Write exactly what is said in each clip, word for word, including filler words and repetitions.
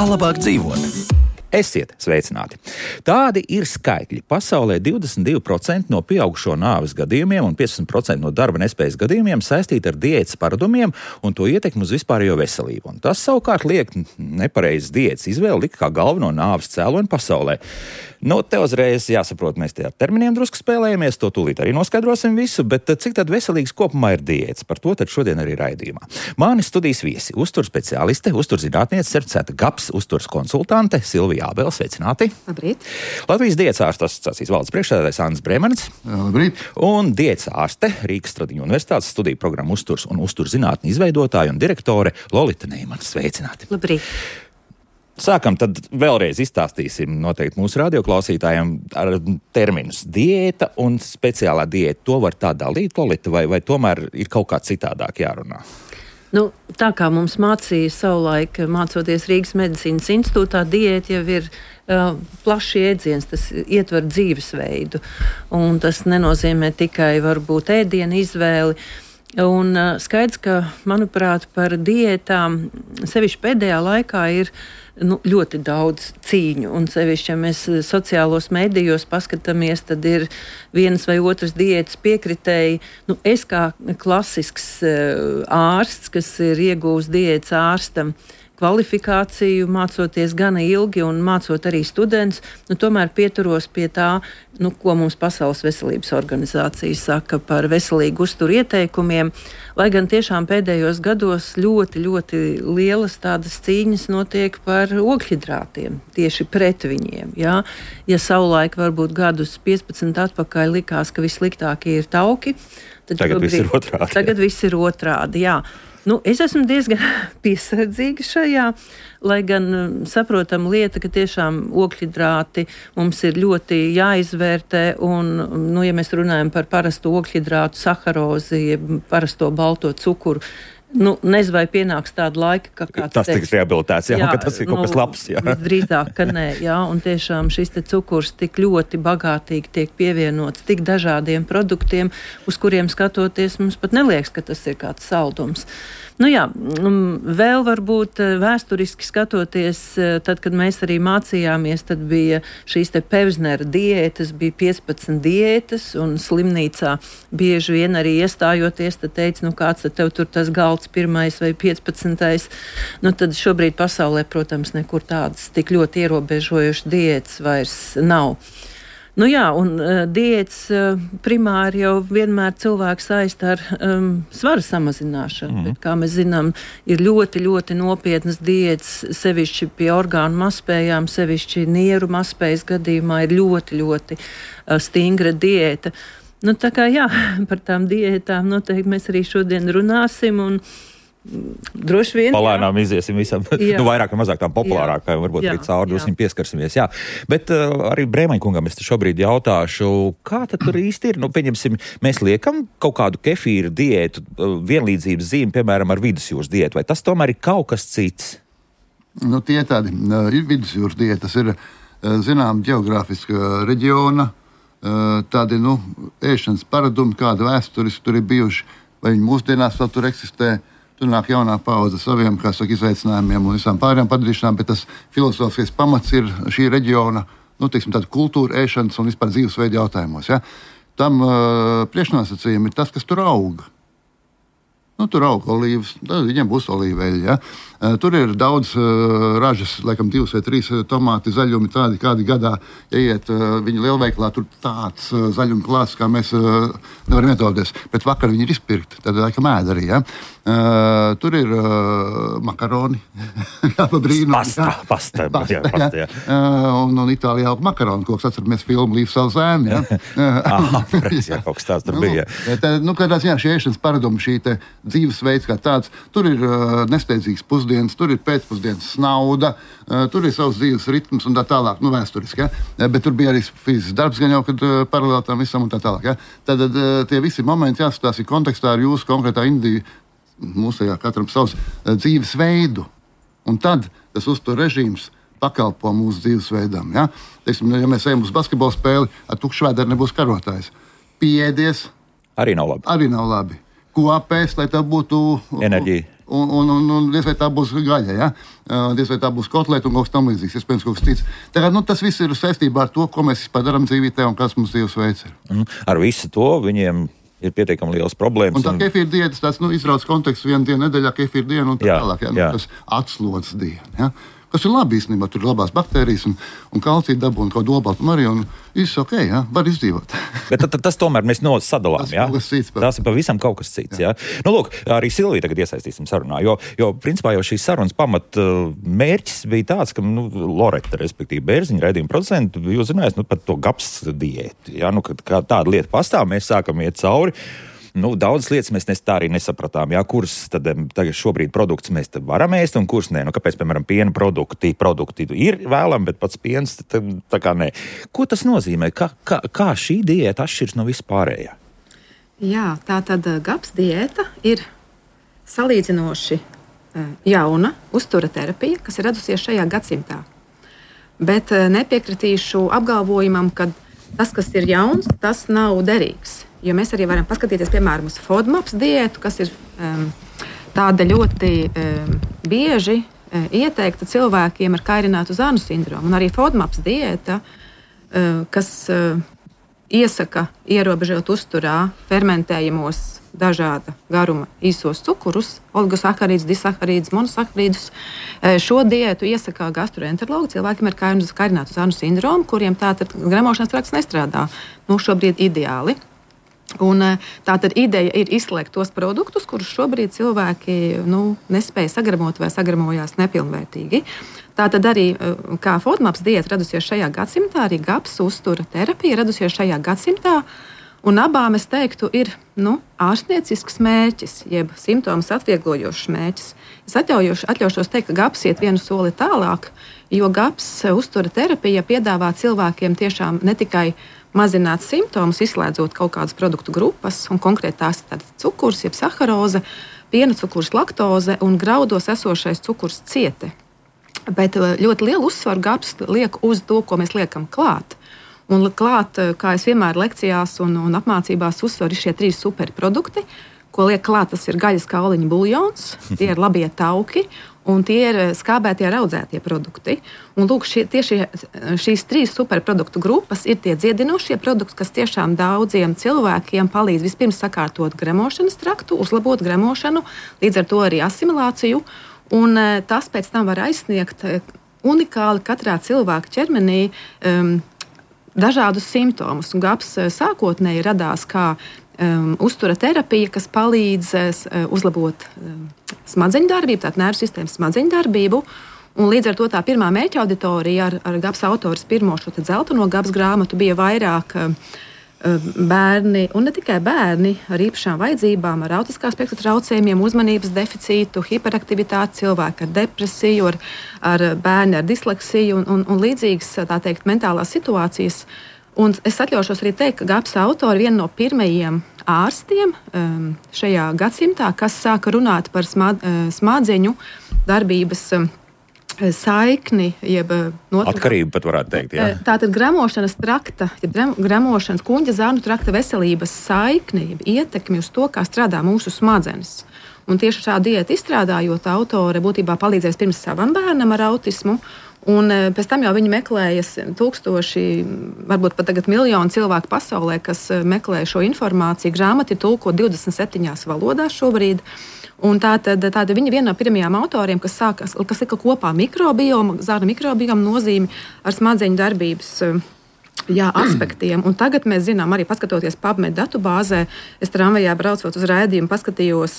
Kā labāk dzīvot? Esiet sveicināti! Tādi ir skaitļi. Pasaulē divdesmit divi procenti no pieaugušo nāves gadījumiem un piecdesmit procenti no darba nespējas gadījumiem saistīti ar diētas paradumiem un to ietekmi uz vispārējo veselību. Un tas savukārt liek nepareizas diētas izvēli likt kā galveno nāves cēloni pasaulē. Nu, te uzreiz jāsaprot, mēs te ar terminiem drusku spēlējamies, to tūlīt arī noskaidrosim visu, bet cik tad veselīgs kopumā ir diētas? Par to tad šodien arī raidījumā. Mani studijas viesi, uzturs speciāliste, uzturzinātniece, certificēta GAPS uzturs konsultante Silvija Ābele, sveicināti. Labrīt. Latvijas diētas ārsta asociācijas valdes priekšsēdētājs Andris Bremenis. Labrīt. Un diētas ārste Rīgas Stradiņu universitātes studiju programmu uzturs un uzturzinātni izveidotāja un direktore Lolita Neimana. Sveicināti. Labrīt. Sākam, tad vēlreiz izstāstīsim noteikti mūsu radioklausītājiem ar terminus diēta un speciālā diēta. To var tā dalīt, Lolita, vai, vai tomēr ir kaut kā citādāk jārunā? Nu, tā kā mums mācīja savulaik, mācoties Rīgas medicīnas institūtā, diēta jau ir uh, plašs jēdziens, tas ietver dzīvesveidu. Un tas nenozīmē tikai varbūt ēdienu izvēli. Un uh, skaidrs, ka, manuprāt, par diētām sevišķi pēdējā laikā ir nu, ļoti daudz cīņu. Un sevišķi, ja mēs sociālos medijos paskatāmies, tad ir vienas vai otras diētas piekritēji. Nu, es kā klasisks uh, ārsts, kas ir iegūs diētas ārstam kvalifikāciju, mācoties gana ilgi un mācot arī students, nu, tomēr pieturos pie tā, nu, ko mums Pasaules veselības organizācija saka par veselīgu uzturu ieteikumiem, lai gan tiešām pēdējos gados ļoti, ļoti lielas tādas cīņas notiek par ogļhidrātiem, tieši pret viņiem. Jā. Ja savulaik varbūt gadus piecpadsmit atpakaļ likās, ka vissliktākie ir tauki, tad tagad šobrīd, viss ir otrādi. Tagad viss ir otrādi, jā. Nu, es esmu diezgan piesardzīga šajā, lai gan saprotam lieta, ka tiešām ogļhidrāti mums ir ļoti jāizvērtē, un, nu, ja mēs runājam par parasto ogļhidrātu saharozi, parasto balto cukuru, nu, nezinu, vai pienāks tāda laika, ka kāds tas tiks rehabilitēts, jā, jā, ka tas ir kaut nu, kas labs, jā. Visdrīzāk, ka nē, jā, un tiešām šis te cukurs tik ļoti bagātīgi tiek pievienots tik dažādiem produktiem, uz kuriem skatoties mums pat neliekas, ka tas ir kāds saldums. Nu jā, vēl varbūt vēsturiski skatoties, tad, kad mēs arī mācījāmies, tad bija šīs te Pevznera diētas, bija piecpadsmit diētas, un slimnīcā bieži vien arī iestājoties, tad teica, nu kāds tad tev tur tas galds pirmais vai piecpadsmitais. Nu tad šobrīd pasaulē, protams, nekur tādas tik ļoti ierobežojušas diētas vairs nav. Nu jā, un uh, diētas uh, primāri jau vienmēr cilvēks saista ar um, svara samazināšanu, mm. bet, kā mēs zinām, ir ļoti, ļoti nopietnas diētas, sevišķi pie orgānu mazspējām, sevišķi nieru mazspējas gadījumā ir ļoti, ļoti uh, stingra diēta. Nu tā kā jā, par tām diētām noteikti mēs arī šodien runāsim, un droši vien. Palēnām iziesim visam, jā. Nu vairāk vai mazāk tām populārākajām, varbūt jā, arī cauri dosim pieskarsimies, jā. Bet uh, arī Brēmaņkungam es te šobrīd jautāšu, kā tad tur īsti ir? Nu, pieņemsim, mēs liekam kaut kādu kefīru diētu, uh, vienlīdzības zīmi, piemēram, ar vidusjūras diētu, vai tas tomēr ir kaut kas cits? Nu, tie tādi uh, ir vidusjūras diētas, ir, uh, zinām, geogrāfiska reģiona, uh, tādi, nu, ēšanas paradumi, kāda vēsturiski tur ir bijuši, vai viņi mūsdienās vēl tur eksistē. Tur nāk jaunā paudze saviem, kā saka, izaicinājumiem un visām pārējām padarīšanām, bet tas filozofiskais pamats ir šī reģiona, nu, teiksim, tāda kultūra, ēšanas un vispār dzīvesveida jautājumos. Ja? Tam uh, priekšnosacījumi ir tas, kas tur aug. Nu, tur aug olīvas, tad viņiem būs olīveļi. Ja? Uh, tur ir daudz uh, ražas, laikam divas vai trīs uh, tomāti zaļumi, tādi kādi gadā, ja iet uh, viņa lielveikalā, tur tāds uh, zaļuma klāsts, kā mēs uh, nevaram iedomāties. Bet vakar viņi ir izpirkti, tad laikam ēd arī. Ja? Uh, tur ir uh, makaroni. Jā, brīnum, pasta, jā. Pasta, pasta, jā, pasta, jā. Uh, un, un Itālijā aug makaroni, koks, atceramies filmu Līvs savu zēnu. Ja? Aha, pēc, jā, kaut kas tāds tur bija. Nu, tā, nu, kādā ziņā šī ēšanas paradumi, šī te dzīvesveids kā tāds, tur ir uh, nesteidzīgs pusdienas, tur ir pēcpusdienas snauda, uh, tur ir savs dzīves ritms un tā tālāk, nu vēsturiski, ja? uh, bet tur bija arī fizisks darbs, gan jau, kad uh, paralēli tam visam un tā tālāk. Ja? Tad uh, tie visi momenti jāskatās ir kontekstā ar jūsu konkrētā individu, mūsējā katram savs uh, dzīvesveidu. Un tad tas uztur režīms pakalpo mūsu dzīvesveidam. Ja? Teiksim, ja mēs ejam uz basketbola spēli, ar tukšu vēderi nebūs karotājs. Pieēdies arī nav labi. Arī nav labi. Ko apēst, lai tev būtu enerģija. Un, un, un, un diez vai tā būs gaļa, ja? diez vai tā būs kotleta un kaut kas tam līdzīgs, iespējams kaut kas cits. Tagad, nu, tas viss ir saistībā ar to, ko mēs vispār darām dzīvītē un kas mums dzīvesveids ir. Mm. Ar visu to viņiem ir pietiekami liels problēmas. Un tā un... kefīra diēta, tāds, nu, izrauc konteksts vienu dienu nedēļā, kefīra diena un tā jā, tālāk, ja? Jā. Nu, tas atslodzes diena, ja? Kas ir labi īstenībā, tur ir labās baktērijas un, un kalcija dabū un kaut olbaltumu arī, un viss ok, ja? Var izdzīvot. Bet t- t- tas tomēr mēs no sadalām, tas jā? Cits, tas ir pavisam kaut kas cits, jā. jā? Nu, lūk, arī Silviju tagad iesaistīsim sarunā, jo, jo principā jau šīs sarunas pamat uh, mērķis bija tāds, ka, nu, Loreta, respektīvi Bērziņa raidījuma producenti, jūs zinājāt, nu, par to gaps diētu, jā, nu, kad kā tāda lieta pastāv, mēs sākam iet cauri. Nu, daudzas lietas mēs nes, tā arī nesapratām, jā, kuras tad tagad šobrīd produktus mēs varam ēst un kuras nē. Nu, kāpēc, piemēram, piena produkti, produkti ir vēlami, bet pats piens tā, tā kā nē. Ko tas nozīmē? Kā, kā, kā šī diēta atšķiras no vispārējā? Jā, tā tad gaps diēta ir salīdzinoši jauna uztura terapija, kas ir radusies šajā gadsimtā. Bet nepiekritīšu apgalvojumam, ka tas, kas ir jauns, tas nav derīgs. Jo mēs arī varam paskatīties, piemēram, uz FODMAPs diētu, kas ir um, tāda ļoti um, bieži um, ieteikta cilvēkiem ar kairinātu zānu sindromu. Un arī FODMAPs diēta, um, kas um, iesaka ierobežot uzturā fermentējamos dažāda garuma īsos cukurus, oligosaharīdus, disaharīdus, monosaharīdus. Šo diētu iesaka gastroenterologi cilvēkiem ar kairinātu zānu sindromu, kuriem tātad gremošanas trakts nestrādā. Nu, šobrīd ideāli. Un, tā tad ideja ir izslēgt tos produktus, kurus šobrīd cilvēki nu, nespēja sagremot vai sagremojās nepilnvērtīgi. Tā tad arī kā FODMAPs diēta radusies šajā gadsimtā, arī gaps uztura terapija radusies šajā gadsimtā. Un abām, es teiktu, ir nu, ārstniecisks mērķis, jeb simptomus atvieglojošs mērķis. Es atļaujoši, atļaušos teikt, ka gaps iet vienu soli tālāk, jo gaps uztura terapija piedāvā cilvēkiem tiešām ne tikai mazināt simptomus, izslēdzot kaut kādas produktu grupas, un konkrēti tās ir cukurs, jeb saharoze, piena cukurs, laktoze un graudos esošais cukurs ciete. Bet ļoti lielu uzsvaru gaps liek uz to, ko mēs liekam klāt. Un klāt, kā es vienmēr lekcijās un, un apmācībās uzsveru, ir šie trīs superprodukti, ko liek klāt, tas ir gaļas kauliņu buljons, tie ir labie tauki, un tie ir skābētie raudzētie produkti. Un lūk, šie, tieši šīs trīs superproduktu grupas ir tie dziedinošie produkti, kas tiešām daudziem cilvēkiem palīdz vispirms sakārtot gremošanas traktu, uzlabot gremošanu, līdz ar to arī asimilāciju, un tas pēc tam var aizsniegt unikāli katrā cilvēka ķermenī um, dažādus simptomus. Un gaps sākotnēji radās kā um, uztura terapija, kas palīdz uh, uzlabot um, smadzeņu darbību, tātad nervu sistēmas smadzeņu darbību. Un līdz ar to tā pirmā mērķa auditorija ar, ar gaps autors pirmo šo dzelteno gaps grāmatu bija vairāk uh, bērni, un ne tikai bērni ar īpašām vajadzībām, ar autiskā spektra traucējumiem, uzmanības deficītu, hiperaktivitāti, cilvēki ar depresiju, ar, ar bērni ar disleksiju un, un, un līdzīgas, tā teikt, mentālās situācijas. Un es atļaušos arī teikt, ka gaps autori viena no pirmajiem ārstiem um, šajā gadsimtā, kas sāka runāt par smad, uh, smadzeņu darbības um, saikni, jeb notiek, atkarību pat varētu teikt. Jā. Tātad gremošanas trakta, jeb gremošanas kuņģa zārnu trakta veselības saikni, jeb ietekmi uz to, kā strādā mūsu smadzenes. Un tieši šādu diētu izstrādājot, autore būtībā palīdzēs pirms savam bērnam ar autismu, un pēc tam jau viņi meklējas tūkstoši, varbūt pat tagad miljoni cilvēku pasaulē, kas meklē šo informāciju. Grāmata ir tulko divdesmit septiņās valodās šobrīd. Un tātad, tātad viņa viena no pirmajām autoriem, kas, sāka, kas lika kopā mikrobioma, zārnu mikrobioma nozīmi ar smadzeņu darbības jā, aspektiem. Un tagad mēs zinām, arī paskatoties PubMed datubāzē, es tramvajā braucot uz raidījumu, paskatījos,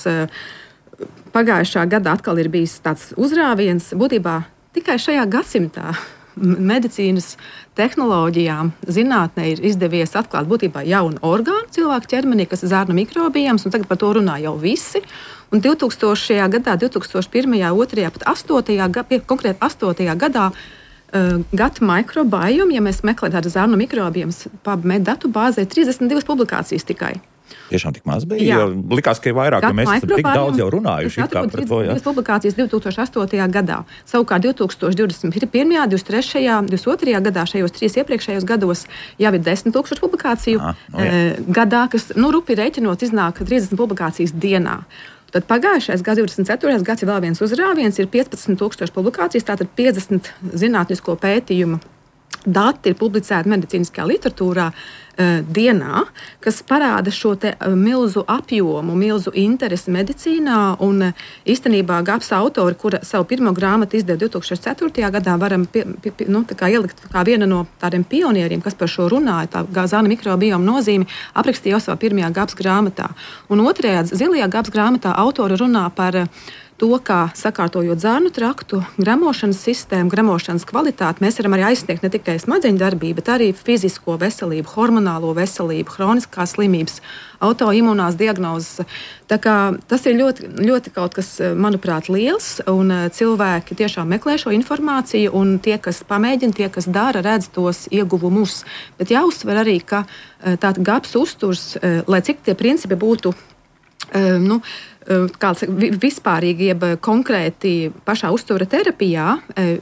pagājušā gadā atkal ir bijis tāds uzrāviens, būtībā tikai šajā gadsimtā medicīnas tehnoloģijām, zinātnē ir izdevies atklāt būtībā jaunu orgānu cilvēku ķermenī, kas ir zārnu mikrobioms, un tagad par to runā jau visi. Un divtūkstošajā gadā, divtūkstoš pirmajā, otrajā, pat astotajā, konkrēti astotajā gadā uh, gut microbiome, ja mēs meklējam tādu zārnu mikrobiomus, PubMed datubāzē, trīsdesmit divas publikācijas tikai. Tiešām tik maz bija, jo likās, ka ir vairāk, jo mēs esam tik daudz jau runājuši kā par to. Jā. Publikācijas divi tūkstoši astotajā gadā. Savukārt divi tūkstoši divdesmit pirmajā, divdesmit trešajā, divdesmit otrajā gadā, šajos trīs iepriekšējos gados jau ir desmit tūkstoši publikāciju ah, no, e, gadā, kas, nu, rupi reiķinot, iznāk trīsdesmit publikācijas dienā. Tad pagājušais gads, divdesmit ceturtais gads, ir vēl viens uzrāviens, ir piecpadsmit tūkstoši publikācijas, tātad piecdesmit zinātnisko pētījumu dati ir publicēti medicīniskajā literatūrā uh, dienā, kas parāda šo te uh, milzu apjomu, milzu interesi medicīnā. Un uh, īstenībā GAPS autori, kura savu pirmo grāmatu izdeva divi tūkstoši ceturtajā gadā, varam pie, pie, nu, tā kā ielikt kā viena no tādiem pionieriem, kas par šo runāja, tā zāna mikrobioma nozīmi, aprakstīja jau savā pirmajā GAPS grāmatā. Un otrajā zilajā GAPS grāmatā autori runā par uh, to, kā sakārtojot zarnu traktu, gramošanas sistēmu, gramošanas kvalitāti, mēs varam arī aizsniegt ne tikai smadzeņu darbību, bet arī fizisko veselību, hormonālo veselību, hroniskās slimības, autoimūnās diagnozes. Tā kā tas ir ļoti, ļoti kaut kas, manuprāt, liels, un cilvēki tiešām meklē šo informāciju, un tie, kas pamēģina, tie, kas dara, redz tos ieguvumus. Bet jāuzsver arī, ka tāda GAPS uzturs, lai cik tie principi būtu, nu, kāds vispārīgi, jeb konkrēti pašā uztura terapijā,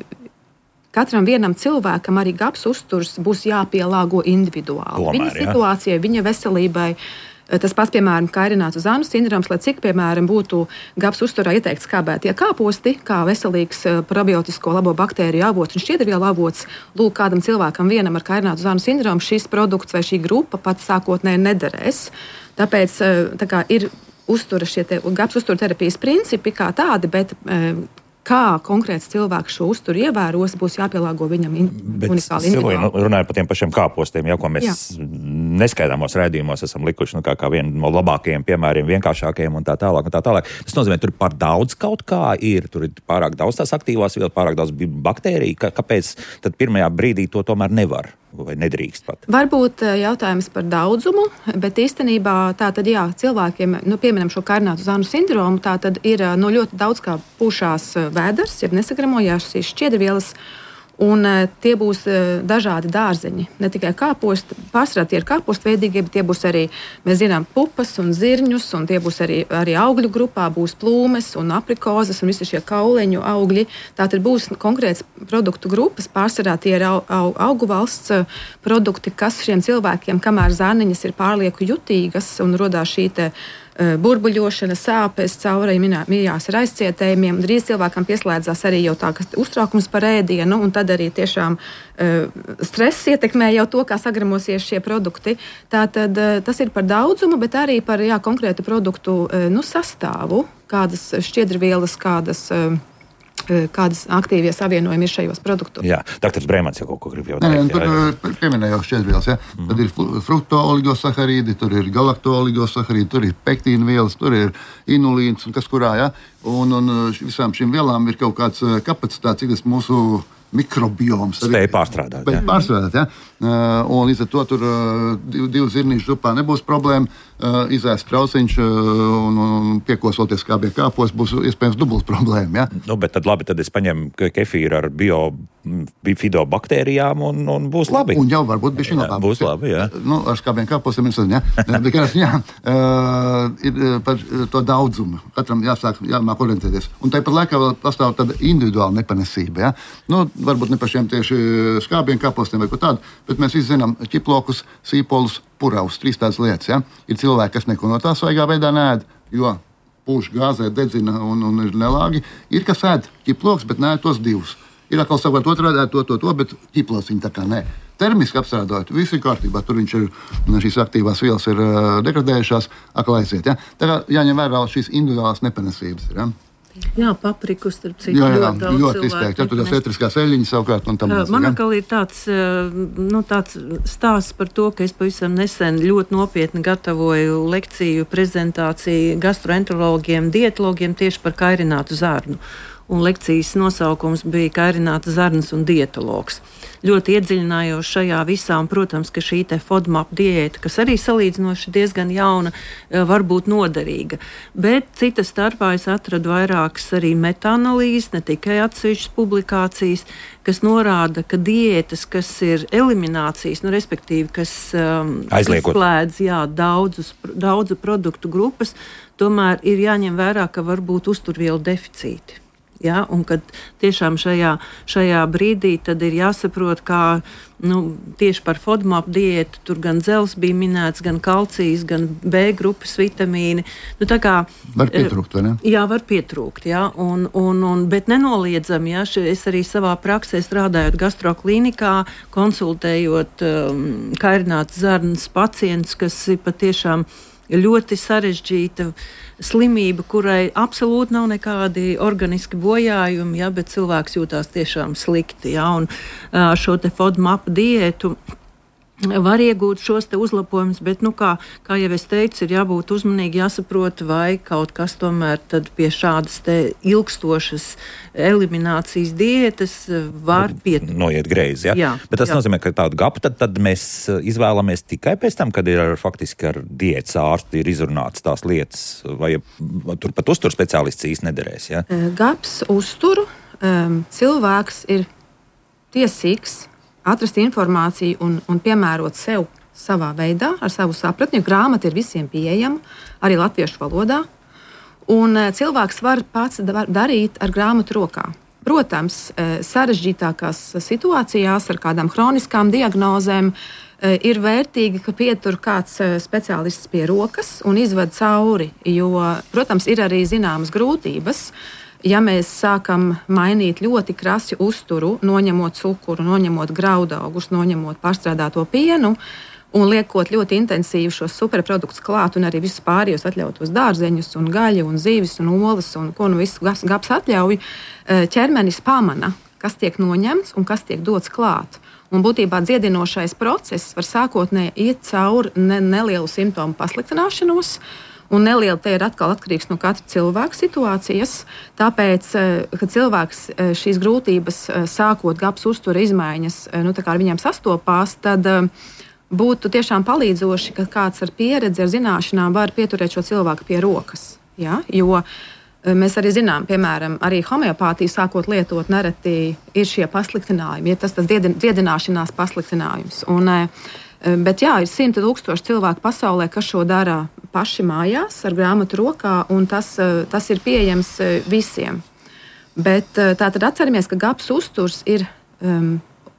katram vienam cilvēkam arī GAPS uzturs būs jāpielāgo individuāli. Tomēr, viņa situācijai, ja? Viņa veselībai. Tas pats, piemēram, kairinātu zānu sindroms, lai cik, piemēram, būtu GAPS uzturā ieteikts skābētie kāposti, kā veselīgs probiotisko labo baktēriju avots un šķiedrvielu avots, lūk, kādam cilvēkam vienam ar kairinātu zānu sindromu šis produkts vai šī grupa pat sākotnēji nederēs. Tāpēc tā kā ir uztura šie te, GAPS uzturterapijas principi kā tādi, bet e, kā konkrēts cilvēks šo uzturu ievēros, būs jāpielāgo viņam in, unikāli individuāli. Bet runājot par tiem pašiem kāpostiem, jau ko mēs Jā. neskaidāmos raidījumos esam likuši, nu kā, kā vienu no labākajiem piemēriem, vienkāršākajiem un tā tālāk un tā tālāk. Tas nozīmē, tur par daudz kaut kā ir, tur ir pārāk daudz tās aktīvās vielas, pārāk daudz baktēriju, Kā, kāpēc tad pirmajā brīdī to tomēr nevar? Vai nedrīkst pat? Varbūt jautājums par daudzumu, bet īstenībā tā tad, jā, cilvēkiem, nu, pieminam šo kairinātu zānu sindromu, tā tad ir no ļoti daudz kā pūšās vēders, jeb nesagramojās šīs šķiedrvielas, un tie būs dažādi dārzeņi. Ne tikai kāposti, pārsvarā tie ir kāpostveidīgie, bet tie būs arī, mēs zinām, pupas un zirņus, un tie būs arī, arī augļu grupā, būs plūmes un aprikozes un visi šie kauleņu augļi. Tātad būs konkrēts produktu grupas, pārsvarā tie ir au, au, augu valsts produkti, kas šiem cilvēkiem, kamēr zārniņas ir pārlieku jutīgas un rodās šī te burbuļošana, sāpes, caurēji mījās ar aizcietējumiem. Drīz cilvēkam pieslēdzās arī jau tā, kas uztraukums par ēdienu, un tad arī tiešām uh, stress ietekmē jau to, kā sagramosies šie produkti. Tātad uh, tas ir par daudzumu, bet arī par jā, konkrētu produktu uh, nu, sastāvu, kādas šķiedrvielas, kādas uh, kādas aktīvie savienojumi ir šajos produktos. Jā, doktors Brēmans jau kaut ko grib jau teikt. Nē, tur pieminēja jau šķiedrvielas, ja? Mm. Tad ir fruktooligosaharīdi, tur ir galaktooligosaharīdi, tur ir pektīna vielas, tur ir inulīns un kas kurā, ja? Un, un visām šīm vielām ir kaut kāds kapacitāts, cik tas mūsu mikrobioms. Spēja pārstrādāt. Spēja pārstrādāt, ja. Uh, un līdz ar to tur uh, divu, divu zirnīšu župā nebūs problēma. Uh, izēst trauciņš uh, un, un piekosoties kā bija kāpos, būs iespējams dubult problēma, ja. Nu, bet tad labi, tad es paņemu kefīru ar bio, bifidobaktērijām un, un būs labi. Un jau varbūt bišķi labāk. Būs labi, jā. Nu, ar skābiem kāposiem, es nezinu, ja. Bet kāds, jā, uh, ir par to daudzumu. Katram jāsāk, jāmāk orientēties. Un tāpat laikā vēl pastāv tāda individuāla nepanesība, ja. Nu, varbūt ne par šiem tieši skābiem kāpostiem vai ko tādu, bet mēs visi zinām ķiplokus, sīpolus, puraus, trīs tādas lietas. Ja? Ir cilvēki, kas neko no tā svaigā veidā neēd, jo pūš gāzē, dedzina un, un ir nelāgi. Ir, kas ēd ķiploks, bet neēd tos divus. Ir atkal savukārt otrādi ēd to, to, to, bet ķiplos viņi tā kā nē. Termiski apstrādājot, viss ir kārtībā. Tur viņš ir, šīs aktīvās vielas ir degradējušās, atkal aiziet. Ja? Tā kā jāņem vērā šīs individuālās nepanesības. Ja? Jā, papriku, starp citu, jā, jā, ļoti daudz ļoti izteikti. Tur tās etriskās eļļiņas savukārt un tam līdzīgi. Man atkal ir tāds, nu, tāds stāsts par to, ka es pavisam nesen ļoti nopietni gatavoju lekciju, prezentāciju gastroenterologiem, dietologiem tieši par kairinātu zārnu. un lekcijas nosaukums bija kairināta zarnas un dietologs. Ļoti iedziļinājos šajā visā, un, protams, ka šī te FODMAP diēta, kas arī salīdzinoši diezgan jauna, var būt noderīga. Bet cita starpā es atradu vairākas arī metaanalīzes, ne tikai atsevišķas publikācijas, kas norāda, ka diētas, kas ir eliminācijas, nu, respektīvi, kas um, slēdz jā, daudzus, daudzu produktu grupas, tomēr ir jāņem vērā, ka var būt uzturvielu deficīti. Ja, un kad tiešām šajā, šajā brīdī tad ir jāsaprot, kā nu, tieši par FODMAP diētu tur gan dzels bija minēts, gan kalcijs, gan B grupas vitamīni. Nu, tā kā, var pietrūkt, vai ne? Jā, var pietrūkt, jā, un, un, un, bet nenoliedzami, jā, es arī savā praksē strādājot gastroklīnikā, konsultējot um, kairinātas zarnas pacientus, kas ir patiešām ļoti sarežģīta slimība, kurai absolūti nav nekādi organiski bojājumi, ja, bet cilvēks jūtās tiešām slikti. Ja, un šo te FODMAP diētu var iegūt šos te uzlabojumus, bet, nu, kā, kā jau es teicu, ir jābūt uzmanīgi, jāsaprot, vai kaut kas tomēr tad pie šādas te ilgstošas eliminācijas diētas var piet... noiet greizi, ja? Jā. Bet tas jā. nozīmē, ka tādu gapu tad, tad mēs izvēlamies tikai pēc tam, kad ir ar, faktiski ar diētas ārsti ir izrunāts tās lietas, vai tur pat uztur speciālists īsti nederēs, ja? Gaps uzturu um, cilvēks ir tiesīgs atrast informāciju un, un piemērot sev savā veidā, ar savu sapratni, jo grāmata ir visiem pieejama, arī latviešu valodā. Un cilvēks var pats darīt ar grāmatu rokā. Protams, sarežģītākās situācijās ar kādām hroniskām diagnozēm ir vērtīgi, ka pietur kāds speciālists pie rokas un izved cauri, jo, protams, ir arī zināmas grūtības. Ja mēs sākam mainīt ļoti krasi uzturu, noņemot cukuru, noņemot graudaugus, noņemot pārstrādāto pienu un liekot ļoti intensīvi šos superproduktus klāt un arī visus pārējos atļautos dārzeņus un gaļu un zīvis un olas un ko nu visu gaps, gaps atļauj, ķermenis pamana, kas tiek noņemts un kas tiek dots klāt. Un būtībā dziedinošais process var sākotnēji iet cauri ne, nelielu simptomu pasliktināšanos, un neliela te ir atkal atkarīgs no katra cilvēka situācijas. Tāpēc, kad cilvēks šīs grūtības sākot gaps uztura izmaiņas, nu, tā kā ar viņiem sastopās, tad būtu tiešām palīdzoši, ka kāds ar pieredzi, ar zināšanām var pieturēt šo cilvēku pie rokas. Ja? Jo mēs arī zinām, piemēram, arī homeopātiju sākot lietot nereti ir šie pasliktinājumi, ir tas, tas dziedināšanās pasliktinājums. Un, Bet jā, ir simti tūkstoši cilvēku pasaulē, kas šo dara paši mājās ar grāmatu rokā, un tas, tas ir pieejams visiem. Bet tātad atceramies, ka gaps uzturs ir um,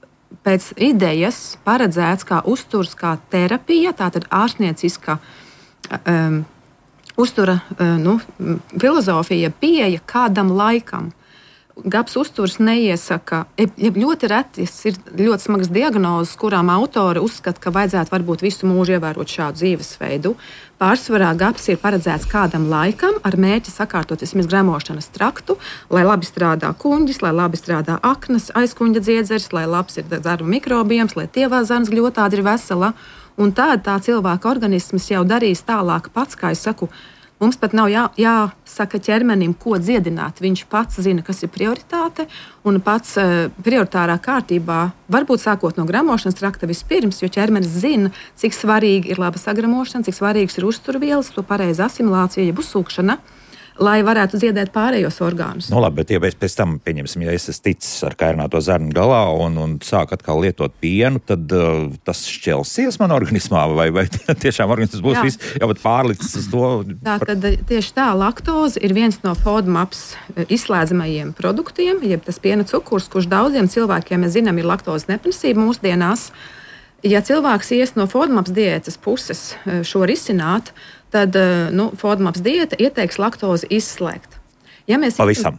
pēc idejas paredzēts kā uzturs, kā terapija, tātad ārstnieciska um, uztura uh, nu, filozofija, pieeja kādam laikam. Gaps uzturs neiesaka, ja ļoti retis ir ļoti smagas diagnozes, kurām autori uzskata, ka vajadzētu varbūt visu mūžu ievērot šādu dzīvesveidu. Pārsvarā gaps ir paredzēts kādam laikam ar mērķi sakārtot vismaz gremošanas traktu, lai labi strādā kuņģis, lai labi strādā aknas, aizkuņģa dziedzeris, lai labs ir zarnu mikrobijams, lai tievā zarnas gļotāde ir vesela. Un tad tā cilvēka organisms jau darīs tālāk pats, kā es saku. Mums pat nav jā, jāsaka ķermenim, ko dziedināt. Viņš pats zina, kas ir prioritāte, un pats uh, prioritārā kārtībā, varbūt sākot no gremošanas trakta vispirms, jo ķermenis zina, cik svarīgi ir laba sagremošana, cik svarīgs ir uzturvielas, to pareiza asimilācija, jeb uzsūkšana, lai varētu dziedēt pārējos orgānus. Nu, labi, bet ja mēs pēc tam, pieņemsim, ja es esmu ticis ar kairināto zarnu galā un, un sāku atkal lietot pienu, tad uh, tas šķelsies man organismā, vai, vai tiešām organisms būs Jā. viss jau pat pārlicis uz to? Tā tad tieši tā, laktoze ir viens no FODMAPs izslēdzamajiem produktiem, jeb tas piena cukurs, kurš daudziem cilvēkiem, mēs zinām, ir laktozes neprasība mūsdienās. Ja cilvēks ies no FODMAPs diētas puses šo risināt, tad nu, FODMAPs diēta ieteiks laktozi izslēgt. Ja mēs Pavisam.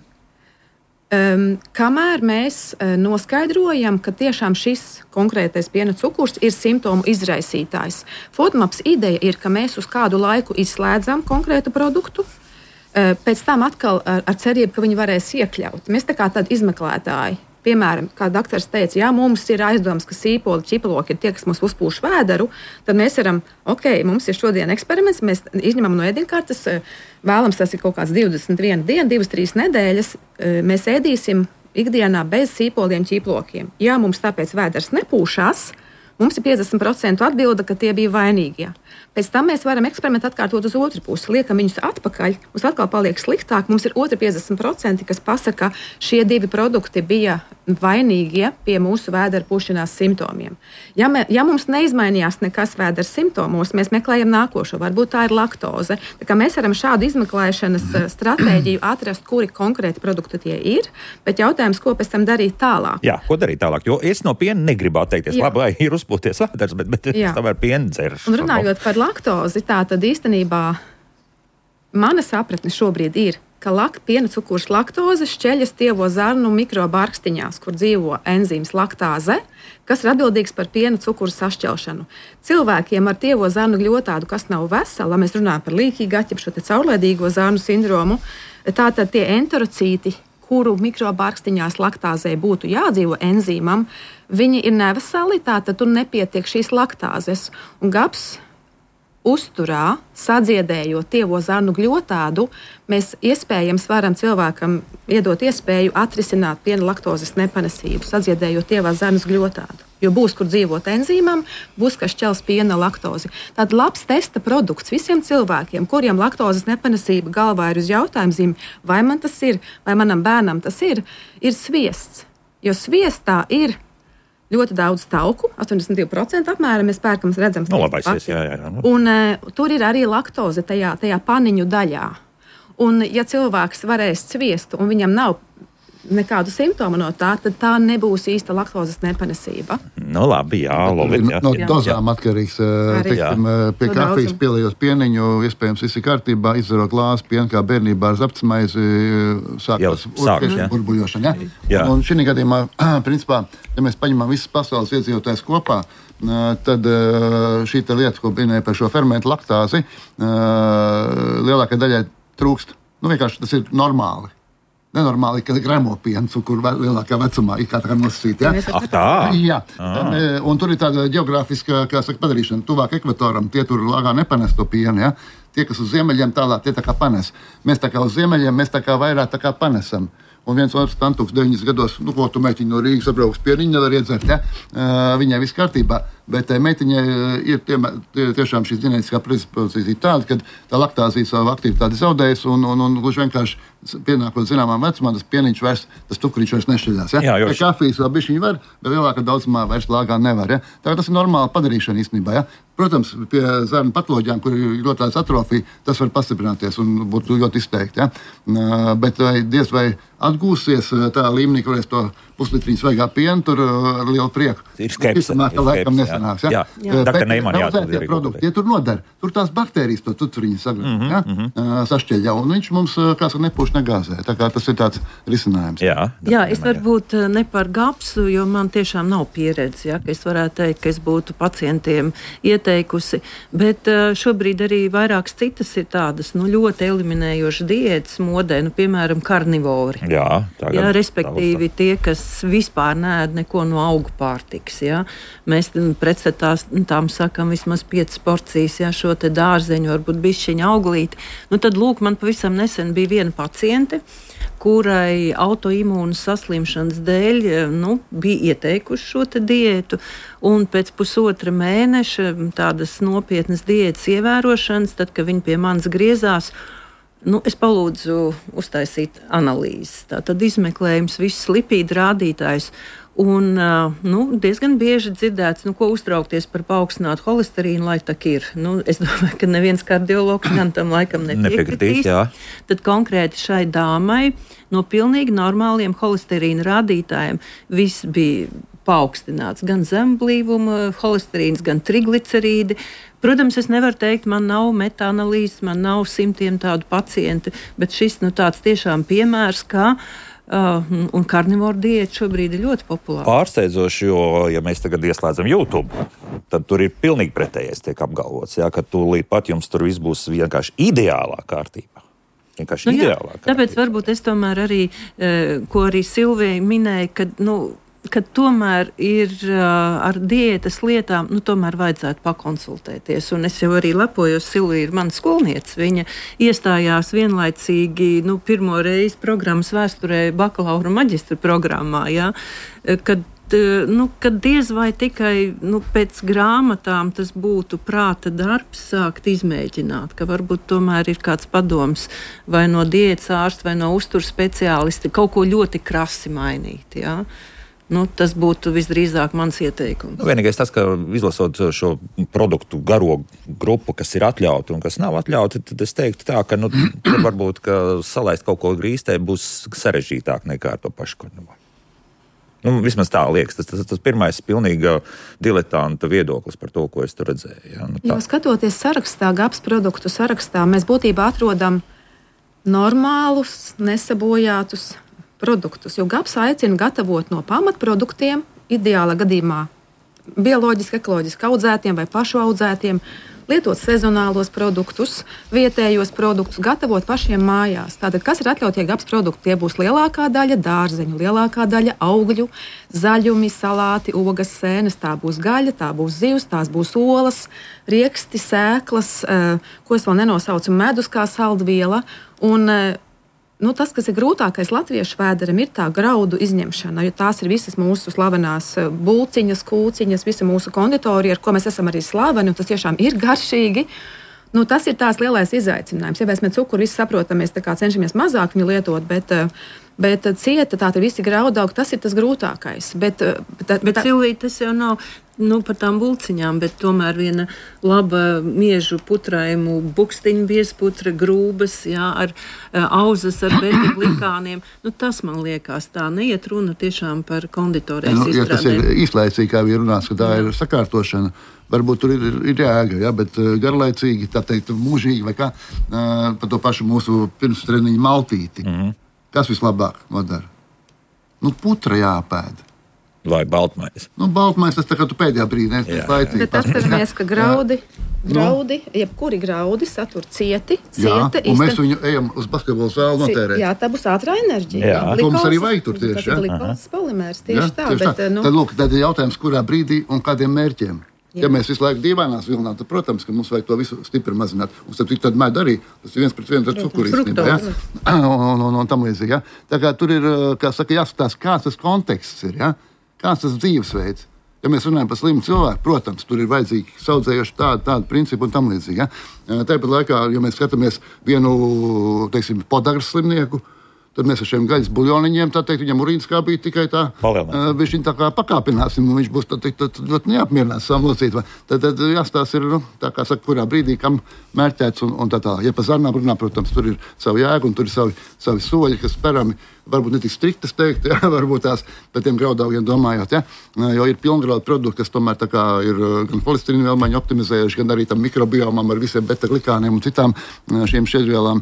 Um, kamēr mēs uh, noskaidrojam, ka tiešām šis konkrētais piena cukurs ir simptomu izraisītājs. FODMAPs ideja ir, ka mēs uz kādu laiku izslēdzam konkrētu produktu, uh, pēc tam atkal ar, ar cerību, ka viņi varēs iekļaut. Mēs tā kā tādi izmeklētāji. piemēram, kā doktors teica, ja mums ir aizdomas, ka sīpoli, ķiploki ir tie, kas mums uzpūš vēderu, tad mēs varam, ok, mums ir šodien eksperiments, mēs izņemam no ēdienkartes, vēlams tas ir kaut kāds divdesmit viena diena, divas, trīs nedēļas, mēs ēdīsim ikdienā bez sīpoliem, ķiplokiem. Ja mums tāpēc vēders nepūšās, mums ir piecdesmit procenti atbilde, ka tie bija vainīgie. Pēc tam mēs varam eksperimentu atkārtot uz otru pusi. Liekam viņus atpakaļ, mums atkal paliek sliktāk. Mums ir otri piecdesmit procenti, kas pasaka, ka šie divi produkti bija vainīgie pie mūsu vēdera pūšanās simptomiem. Ja, me, ja mums neizmainījās nekas vēdera simptomos, mēs meklējam nākošo. Varbūt tā ir laktoze. Tā kā mēs varam šādu izmeklēšanas stratēģiju atrast, kuri konkrēti produkti tie ir, bet jautājums, ko pēc tam darīt tālāk. Jā, ko darīt tālāk? Jo es no piena negribu atteikties. Jā. Labi, lai ir uzpūties vēders, bet, bet es tomēr pienu dzeršu. Un runājot par laktozi, tā tad īstenībā mana sapratne šobrīd ir, ka lak, piena cukurs laktoze šķeļas tievo zarnu mikrobārkstiņās, kur dzīvo enzīms laktāze, kas ir atbildīgs par piena cukuru sašķelšanu. Cilvēkiem ar tievo zarnu gļotādu, kas nav vesela, mēs runājam par līķīgu aķepu, šo te caurlaidīgo zarnu sindromu, tātad tie enterocīti, kuru mikrobārkstiņās laktāzē būtu jādzīvo enzīmam, viņi ir neveseli, tātad tur nepietiek šīs laktāzes. Un gaps uzturā, sadziedējot tievo zarnu gļotādu, mēs iespējams varam cilvēkam iedot iespēju atrisināt piena laktozes nepanesību, sadziedējot tievā zarnas gļotādu. Jo būs, kur dzīvot enzīmam, būs, kas šķels piena laktozi. Tātad labs testa produkts visiem cilvēkiem, kuriem laktozes nepanesība galvā ir uz jautājumu zīmi, vai man tas ir, vai manam bērnam tas ir, ir sviests. Jo sviestā ir ļoti daudz tauku, astoņdesmit divi procenti apmēram mēs pērkam, redzam, no, labais, jā, jā, jā. Un uh, tur ir arī laktoze tajā, tajā paniņu daļā. Un ja cilvēks varēs sviestu un viņam nav nekādu simptomu no tā, tad tā nebūs īsta laktozes nepanesība. Nu labi, jā, labi. Jā. No dozām atkarīgs. Teiksim, pie no kafijas pielējot pieniņu, iespējams viss ir kārtībā, izdarot glāzi pienu, kā bērnībā ar zaptsmaizi sākās burbuļošana. Ja? Jā. Un šī gadījumā, principā, ja mēs paņemam visas pasaules iedzīvotājs kopā, tad šī lieta, ko minēja par šo fermentu laktāzi, lielākai daļai trūkst. Nu, vienkārši tas ir normāli. Nenormāli, ka gremo pienu cukuru lielākā vecumā ir kā tā kā nosacīt. Ja? Ah, tā? Jā. Ah. Un tur ir tāda geogrāfiska, kā saka, padarīšana. Tuvāk ekvatoram tie tur lāgā nepanes to pienu. Ja? Tie, kas uz ziemeļiem tālāk, tie tā kā panes. Mēs tā kā uz ziemeļiem, mēs tā kā vairāk tā kā panesam. Un viens otrs tantuks deviņas gados, nu, ko tu meitiņi no Rīgas atbrauks pieniņu, nevar iedzert, ja? Uh, viņai viss kārtībā. Bet meitiņai ir tie, tie, tiešām šī ģenētiskā predispozīcija tāda, ka tā laktāzija savu aktivitāti zaudējas un, un, un gluži vienkārši pienākot zināmām vecumā, tas pieniņš vairs, tas cukuriņš vairs nešķeļās. Ja? Jā, jo... Kafijas vēl bišķiņi var, bet lielākā daudzumā vairs lāgā nevar. Ja? Tā tas ir normāla padarīšana īstenībā. Ja? Protams, pie zarnu patoloģijām, kur ir ļoti tāds atrofija, tas var pastiprināties un būt ļoti izteikti. Ja? Uh, bet vai, diez vai atgūsies tā līmenī, ka varēs to puslitrīņu svaigā pienu, tur ar lielu prieku. Ir skepse. Nesanāks, ja? Jā, jā. Bet daudzētie produkti, tie tur nodara. Tur tās baktērijas to cukuriņu sagrib, mm -hmm, ja? mm -hmm. sašķeļ jau, un viņš mums, kā saka, nepūš negāzē. Tā kā tas ir tāds risinājums. Jā, jā es varbūt ne par gapsu, jo man tiešām nav pieredze, ja? Ka es varētu teikt, ka es būtu pacientiem ieteikusi, bet šobrīd arī vairākas citas ir tādas, nu, ļoti eliminējošas diētas modē, nu, piemēram, karnivori. Jā, tagad, jā, respektīvi tie, kas vispār neēd neko no augu pārtikas, ja? Mēs pretstatā tām sakam vismaz piecas porcijas, ja, šo te dārzeņu, varbūt bišķiņa auglīti. Nu tad, lūk, man pavisam nesen bija viena paciente, kurai autoimūnas saslimšanas dēļ, nu, bija ieteikuši šo te diētu, un pēc pusotra mēneša tādas nopietnas diētas ievērošanas, tad, kad viņi pie manis griezās, nu, es palūdzu uztaisīt analīzes. Tātad izmeklējums, viss lipīdu rādītājs. Un nu, diezgan bieži dzirdēts, nu, ko uztraukties par paaugstinātu holesterīnu, lai tā ir. Nu, es domāju, ka neviens kardiologs gan tam laikam nepiekritīs. Tad konkrēti šai dāmai no pilnīgi normāliem holesterīna rādītājiem viss bija paaugstināts. Gan zemblīvuma holesterīns, gan triglicerīdi. Protams, es nevaru teikt, man nav metaanalīzes, man nav simtiem tādu pacientu, bet šis nu, tāds tiešām piemērs, kā Uh, un karnivoru diēta šobrīd ir ļoti populāra. Pārsteidzoši, jo, ja mēs tagad ieslēdzam YouTube, tad tur ir pilnīgi pretējais tiek apgalvots, jā, ka tūlīt pat jums tur viss būs vienkārši ideālā kārtībā. vienkārši nu, ideālāk. Tāpēc varbūt es tomēr arī, ko arī Silvija minēja, ka, nu, ka tomēr ir uh, ar diētas lietām, nu, tomēr vajadzētu pakonsultēties. Un es jau arī lepojos, Silvija ir mana skolniece. Viņa iestājās vienlaicīgi, nu, pirmo reizi programmas vēsturē bakalaura un maģistra programmā, jā, kad Nu, kad diez vai tikai nu, pēc grāmatām tas būtu prāta darbs sākt izmēģināt, ka varbūt tomēr ir kāds padoms vai no diētas ārsta vai no uzturs speciālisti kaut ko ļoti krasi mainīt, jā. Nu, tas būtu visdrīzāk mans ieteikums. Nu, vienīgais tas, ka izlasot šo produktu garo grupu, kas ir atļauti un kas nav atļauti, tad es teiktu tā, ka nu, varbūt ka salaist kaut ko grīstē būs sarežģītāk nekā ar to pašu kornuvu. Nu, vismaz tā liekas. Tas, tas, tas pirmais pilnīga diletanta viedoklis par to, ko es tur redzēju. Ja? Nu, jo skatoties sarakstā, gaps produktu sarakstā, mēs būtībā atrodam normālus, nesabojātus produktus. Jo gaps aicina gatavot no pamatproduktiem, ideālā gadījumā bioloģiski, ekoloģiski audzētiem vai pašu audzētiem, lietot sezonālos produktus, vietējos produktus, gatavot pašiem mājās. Tātad, kas ir atļautie gaps produkti? Tie būs lielākā daļa dārzeņu, lielākā daļa augļu, zaļumi, salāti, ogas, sēnes. Tā būs gaļa, tā būs zivs, tās būs olas, rieksti, sēklas, ko es vēl nenosaucu, medus kā saldviela. Un Nu, tas, kas ir grūtākais latviešu vēderam, ir tā graudu izņemšana, jo tās ir visas mūsu slavenās bulciņas, kūciņas, visa mūsu konditorija, ar ko mēs esam arī slaveni, un tas tiešām ir garšīgi. Nu, tas ir tās lielais izaicinājums. Ja mēs mēs cukuru visi saprotam, mēs tā kā cenšamies mazāk viņu lietot, bet, bet cieta, tātad visi graudaugi, tas ir tas grūtākais. Bet, bet, bet, bet Silvija, tas jau nav nu, par tām bulciņām, bet tomēr viena laba miežu putrājumu bukstiņu biezputra, grūbas, jā, ar uh, auzas, ar beta-glikāniem. Nu, tas man liekas tā, neiet runa tiešām par konditorijas nu, izstrādēm. Ja tas ir īslaicīgi, kā bija runāts, ka tā jā. ir sakārtošana, varbūt tur ir, ir jēga, ja, bet garlaicīgi, tā teikt, mūžīgi vai kā, uh, par to pašu mūsu pirmstreniņu maltīti. Mm-hmm. Kas vislabāk nodara? Nu, putra jāpēd. Vai baltmais? Nu, baltmais tas tā kā tu pēdējā brīdī. Bet atceramies, ka graudi, graudi, jebkuri graudi satur cieti, cieta. Jā, un mēs viņu ejam uz basketbolu zāli notērēt. Jā, tā būs ātrā enerģija. Jā, to mums arī vajag tur tieši. Tas ir glikozes polimērs, tieši jā, tā. Tieši bet, tā. Nu... Tad, lūk, tad ir jautājums, kurā brīdī un kādiem mērķiem. Jā. Ja mēs visu laiku dīvainās vilnām, tad, protams, ka mums vajag to visu stipri mazināt. Un tad med arī, tas ir viens pret viens ar cukuru īstenībā, ja? un, un, un, un tam līdzīgi, ja? Tā kā tur ir, kā saka, jāskatās, kāds tas konteksts ir, ja? Kāds tas dzīvesveids. Ja mēs runājam par slimu cilvēku, protams, tur ir vajadzīgi saudzējoši tādu, tādu principu un tam līdzīgi, ja? Tāpat laikā, ja mēs skatāmies vienu, teiksim, podagras slimnieku, tad mēs ar šiem gaļas buļoniņiem, tā teikt, viņam urīnas kābīt tikai tā, uh, viņš viņu tā kā pakāpināsim, un viņš būs tā teikt, ļoti neapmierināts savam locīt. Tad, tad jāstās ir, nu, tā kā saka, kurā brīdī, kam mērķēts un, un tā tā. Ja pa zarnām runā, protams, tur ir savi jēga un tur ir savi, savi soļi, kas sperami, varbūt ne tik striktas teikt, ja, varbūt tās par tiem graudaugiem domājot, ja, jo ir pilngraudu produkti, kas tomēr tā kā ir gan holesterīnu vielmaiņu optimizējuši, gan arī tam mikrobiomam ar visiem beta-glikāniem un citām šiem šķiedrvielām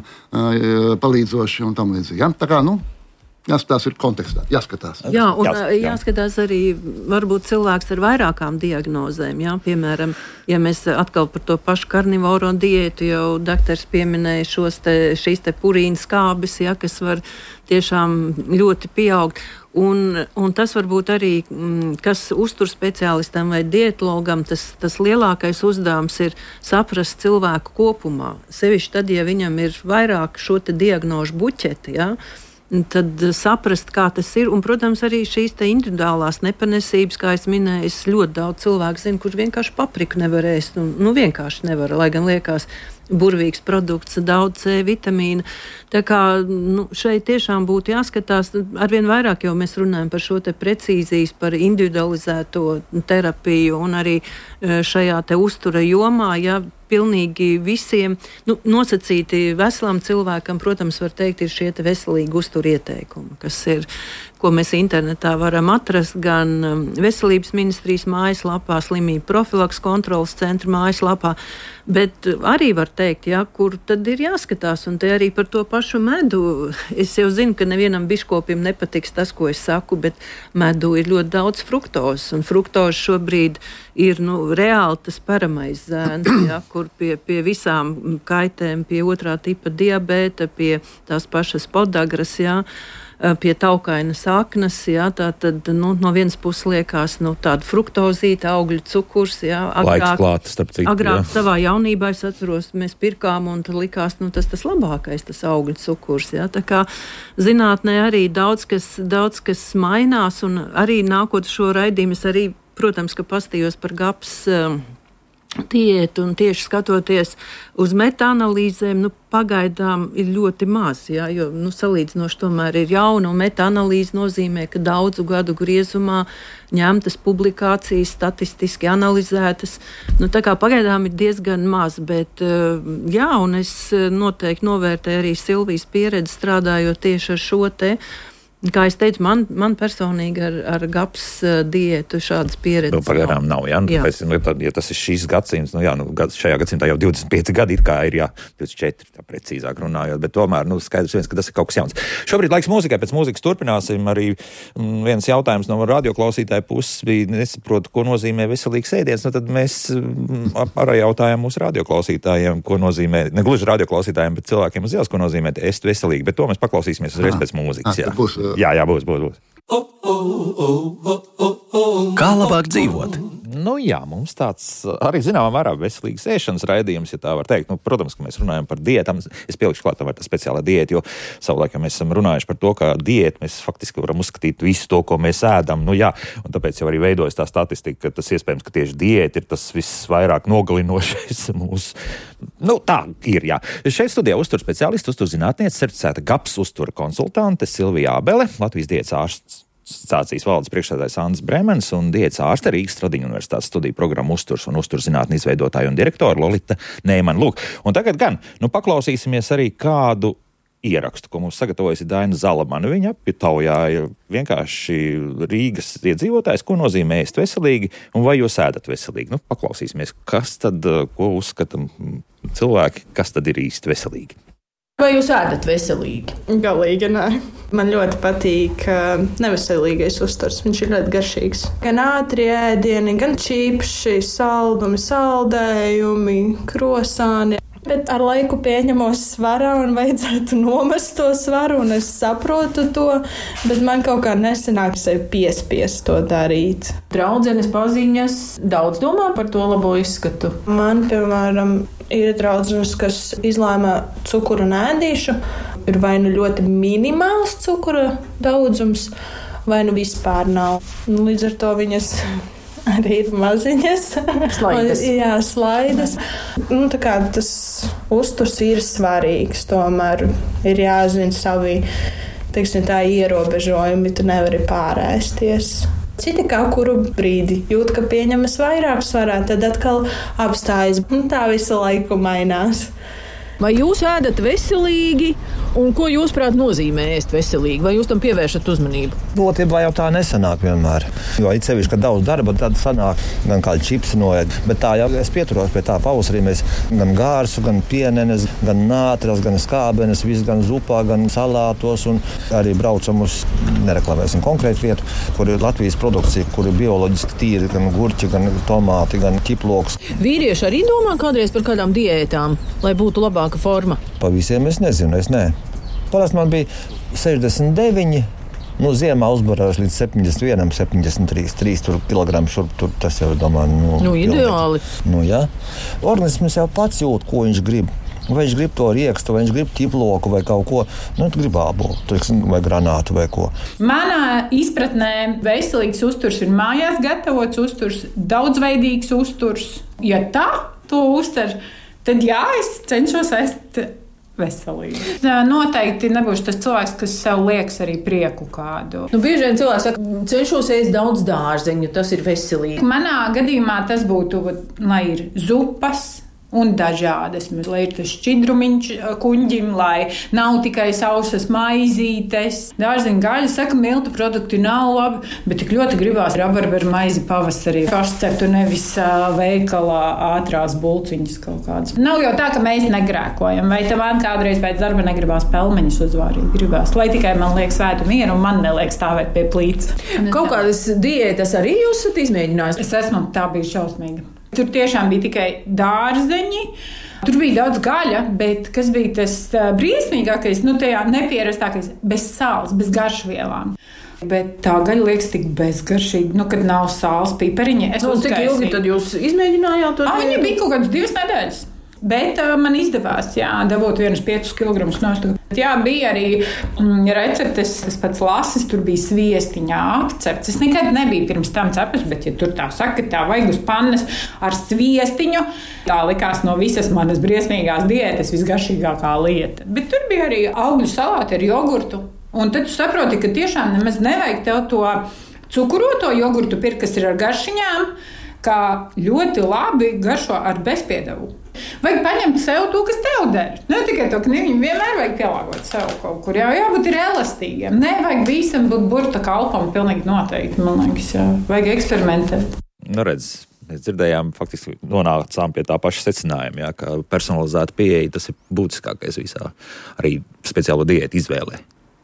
palīdzoši un tam līdzīgi. Ja. Tā kā, nu, jāskatās ir kontekstā, jāskatās. Jā, un jā, jā. jāskatās arī varbūt cilvēks ar vairākām diagnozēm, jā, piemēram, ja mēs atkal par to pašu karnivoro diētu, jau doktors pieminēja šos te, šīs te purīna skābes, jā, kas var tiešām ļoti pieaugt. Un, un tas varbūt arī, kas uztur speciālistam vai dietologam, tas, tas lielākais uzdevums ir saprast cilvēku kopumā. Sevišķi tad, ja viņam ir vairāk šo te diagnožu buķeti, ja, tad saprast, kā tas ir. Un, protams, arī šīs te individuālās nepanesības, kā es minēju, es ļoti daudz cilvēku zinu, kurš vienkārši papriku nevar ēst. Nu, nu vienkārši nevar, lai gan liekas burvīgs produkts, daudz C vitamīna. Tā kā nu, šeit tiešām būtu jāskatās arvien vairāk, jo mēs runājam par šo te precīzijas, par individualizēto terapiju un arī šajā te uztura jomā, ja pilnīgi visiem nu, nosacīti veselam cilvēkam, protams, var teikt, ir šie te veselīgi uztura ieteikumi, kas ir, ko mēs internetā varam atrast gan Veselības ministrijas mājaslapā, slimību profilaks kontrolas centra mājaslapā, bet arī var teikt, teikt, jā, kur tad ir jāskatās. Un te arī par to pašu medu. Es jau zinu, ka nevienam biškopim nepatiks tas, ko es saku, bet medu ir ļoti daudz fruktozes. Un fruktozes šobrīd ir nu, reāli tas paramais zēns, jā, kur pie, pie visām kaitēm, pie otrā tipa diabēta, pie tās pašas podagras, jā, pie taukainas aknas, jā, tā tad nu, no vienas puses liekas nu, tāda fruktozīta, augļu cukurs, jā, agrāk, klāt, starp citu, agrāk jā. savā jaunībā es atceros, mēs pirkām un tad likās, nu, tas tas labākais, tas augļu cukurs, jā, tā kā zinātnē arī daudz kas, daudz kas mainās un arī nākot šo raidījumu, es arī, protams, ka pastījos par gaps um, diētu un tieši skatoties uz meta-analīzēm, nu, pagaidām ir ļoti maz, jā, jo nu, salīdzinoši tomēr ir jauna, un meta-analīze nozīmē, ka daudzu gadu griezumā ņemtas publikācijas, statistiski analizētas. Nu, tā kā pagaidām ir diezgan maz, bet jā, un es noteikti novērtēju arī Silvijas pieredzi strādājot tieši ar šo te. Kā es teicu, man, man personīgi ar, ar gaps diētu šādas pieredzes. Nu, pagaidām nav, jā. jā. Pēc, nu, tad, ja tas ir šīs gadsimts, nu jā, nu, šajā gadsimtā jau divdesmit pieci gadi ir kā ir, jā, divdesmit četri, tā precīzāk runājot, bet tomēr, nu, skaidrs viens, ka tas ir kaut kas jauns. Šobrīd laiks mūzikai, pēc mūzikas turpināsim. Arī m, viens jautājums no radioklausītāja puses bija, nesaprotu, ko nozīmē veselīgs ēdiens, nu tad mēs m, arī jautājām mūsu radioklausītājiem, ko nozīmē, ne gluži radioklausītājiem, bet cilvēkiem uz ielas, ko nozīmē ēst veselīgi, bet to mēs paklausīsimies uzreiz pēc mūzikas, jā. Jā, jā, būs, būs, būs. Kā labāk dzīvot? Nu jā, mums tāds arī zināmā mērā veselīgs ēšanas raidījums, ja tā var teikt. Nu, protams, ka mēs runājam par diētām. Es pielikšu klāt, tā var tā speciālā diēta, jo savulaik, ja mēs esam runājuši par to, ka diēta, mēs faktiski varam uzskatīt visu to, ko mēs ēdam. Nu jā, un tāpēc jau arī veidojas tā statistika, ka tas iespējams, ka tieši diēta ir tas visvairāk nogalinošais mūsu. Nu, tā ir, jā. Šeit studijā uztur speciālisti, uztur zinātniece, certificēta gaps uztura konsultante Silvija Ābele, Latvijas diētas ārsts asociācijas valdes priekšsēdētājs Andris Bremens un diētas ārste Rīgas Stradiņu universitātes studiju programmu uzturs un uzturzinātņu izveidotāja un direktora Lolita Neiman. Lūk, un tagad gan, nu paklausīsimies arī kādu ierakstu, ko mums sagatavojusi Daina Zalamana. Viņa apjautāja vienkārši Rīgas iedzīvotājs, ko nozīmē ēst veselīgi un vai jūs ēdat veselīgi. Nu, paklausīsimies, kas tad, ko uzskata cilvēki, kas tad ir īsti veselīgi. Vai jūs ēdat veselīgi? Galīgi nē. Man ļoti patīk neveselīgais uzturs. Viņš ir ļoti garšīgs. Gan ātri ēdieni, gan čipši, saldumi, saldējumi, krosāni. Bet ar laiku pieņemos svarā un vajadzētu nomest to svaru, un es saprotu to, bet man kaut kā nesanāk sevi piespiest to darīt. Draudzenes paziņas daudz domā par to labo izskatu. Man, piemēram, ir draudzenes, kas izlēma cukuru nēdīšu. Ir vai nu ļoti minimāls cukura daudzums, vai nu vispār nav. Līdz ar to viņas arī ir maziņas. Slaidas. Jā, slaidas. Nu, tā kā tas uzturs ir svarīgs, tomēr ir jāzina savi, teiksim, tā ierobežojumi, tu nevari pārēsties. Citi kā kuru brīdi jūt, ka pieņemas vairāk svarā, tad atkal apstājas. Un tā visu laiku mainās. Vai jūs ēdat veselīgi, un ko jūs prāt nozīmē ēst veselīgi? Vai jūs tam pievēršat uzmanību? Būtībā jau tā nesanāk vienmēr. Jo it sevišķi, ka daudz darba, tad sanāk gan kādi čipsi noiet. Bet tā jau es pieturos pie tā pavasarī. Mēs gan gārsu, gan pienenes, gan nātras, gan skābenes, viss gan zupā, gan salātos. Un arī braucam uz, nereklamēsim konkrētu vietu, kur ir Latvijas produkcija, kur ir bioloģiski tīri, gan gurķi, gan tomāti, gan ķiploks. Vīrieši arī domā kādreiz par kādām diētām, lai būtu labāka forma? Pa visiem es nezinu, es nē. Parasti man bija sešdesmit deviņi, nu ziemā uzbarējuši līdz septiņdesmit vienam, septiņdesmit trīs, trīs kilogramu šurp, tur tas jau, domāju, nu... Nu, ideāli. Pilnīgi. Nu, jā. Organisms jau pats jūt, ko viņš grib. Vai viņš grib to riekstu, vai viņš grib ķiploku vai kaut ko, nu, tu grib ābolu, vai granātu vai ko. Manā izpratnē veselīgs uzturs ir mājās gatavots uzturs, daudzveidīgs uzturs. Ja tā to uztver, tad jā, es cenšos ēst veselīgi. Noteikti nebūšu tas cilvēks, kas sev liekas arī prieku kādu. Nu, bieži vien cilvēks saka, cenšos ēst daudz dārzeņu, tas ir veselīgi. Manā gadījumā tas būtu, lai ir zupas un dažādas. Lai ir tas šķidrumiņš kuņģim, lai nav tikai sausas maizītes. Dārziņu gaļa saka, miltu produkti nav labi, bet tik ļoti gribās rabarberu maizi pavasarī. Pašceptu nevis veikalā ātrās bulciņas kaut kādas. Nav jau tā, ka mēs negrēkojam, vai tev kādreiz pēc darba negribās pelmeņus uzvārīt. Gribās, lai tikai man liek svētu mieru un man neliek stāvēt pie plīts. Kaut kādas diētas arī jūs esat izmēģinājis? Es esmu, tā bija šausmīga. Tur tiešām bija tikai dārzeņi, tur bija daudz gaļa, bet kas bija tas briesmīgākais, nu tajā nepierastākais, bez sāls, bez garšvielām. Bet tā gaļa liekas tik bezgaršīga, nu, kad nav sāls, pipariņa. Es nu, cik ilgi tad jūs izmēģinājāt to? Ah, viņa bija kaut kādas divas nedēļas. Bet uh, man izdevās, jā, dabūt vienus piecus kilogramus nost. Jā, bija arī mm, receptes, tas pats lasis, tur bija sviestiņā akcepts. Es nekad nebiju pirms tam cepus, bet ja tur tā saka, tā vajag uz pannas ar sviestiņu, tā likās no visas manas briesmīgās diētas visgaršīgākā lieta. Bet tur bija arī augļu salāti ar jogurtu. Un tad tu saproti, ka tiešām nemaz nevajag tev to cukuroto jogurtu pirkt, kas ir ar garšiņām, kā ļoti labi garšo ar bezpiedevu. Vajag paņemt sev to, kas tev der. Ne tikai to kniviņu, vienmēr vajag pielāgot sev kaut kur. Jā, jābūt ir elastīgiem. Nevajag visam būt burta kalpam, pilnīgi noteikti, man liekas, jā. Vajag eksperimentēt. Nu, redz, mēs dzirdējām, faktiski nonācām pie tā paša secinājuma, jā, ka personalizēta pieeja, tas ir būtiskākais visā, arī speciālo diētu izvēlē.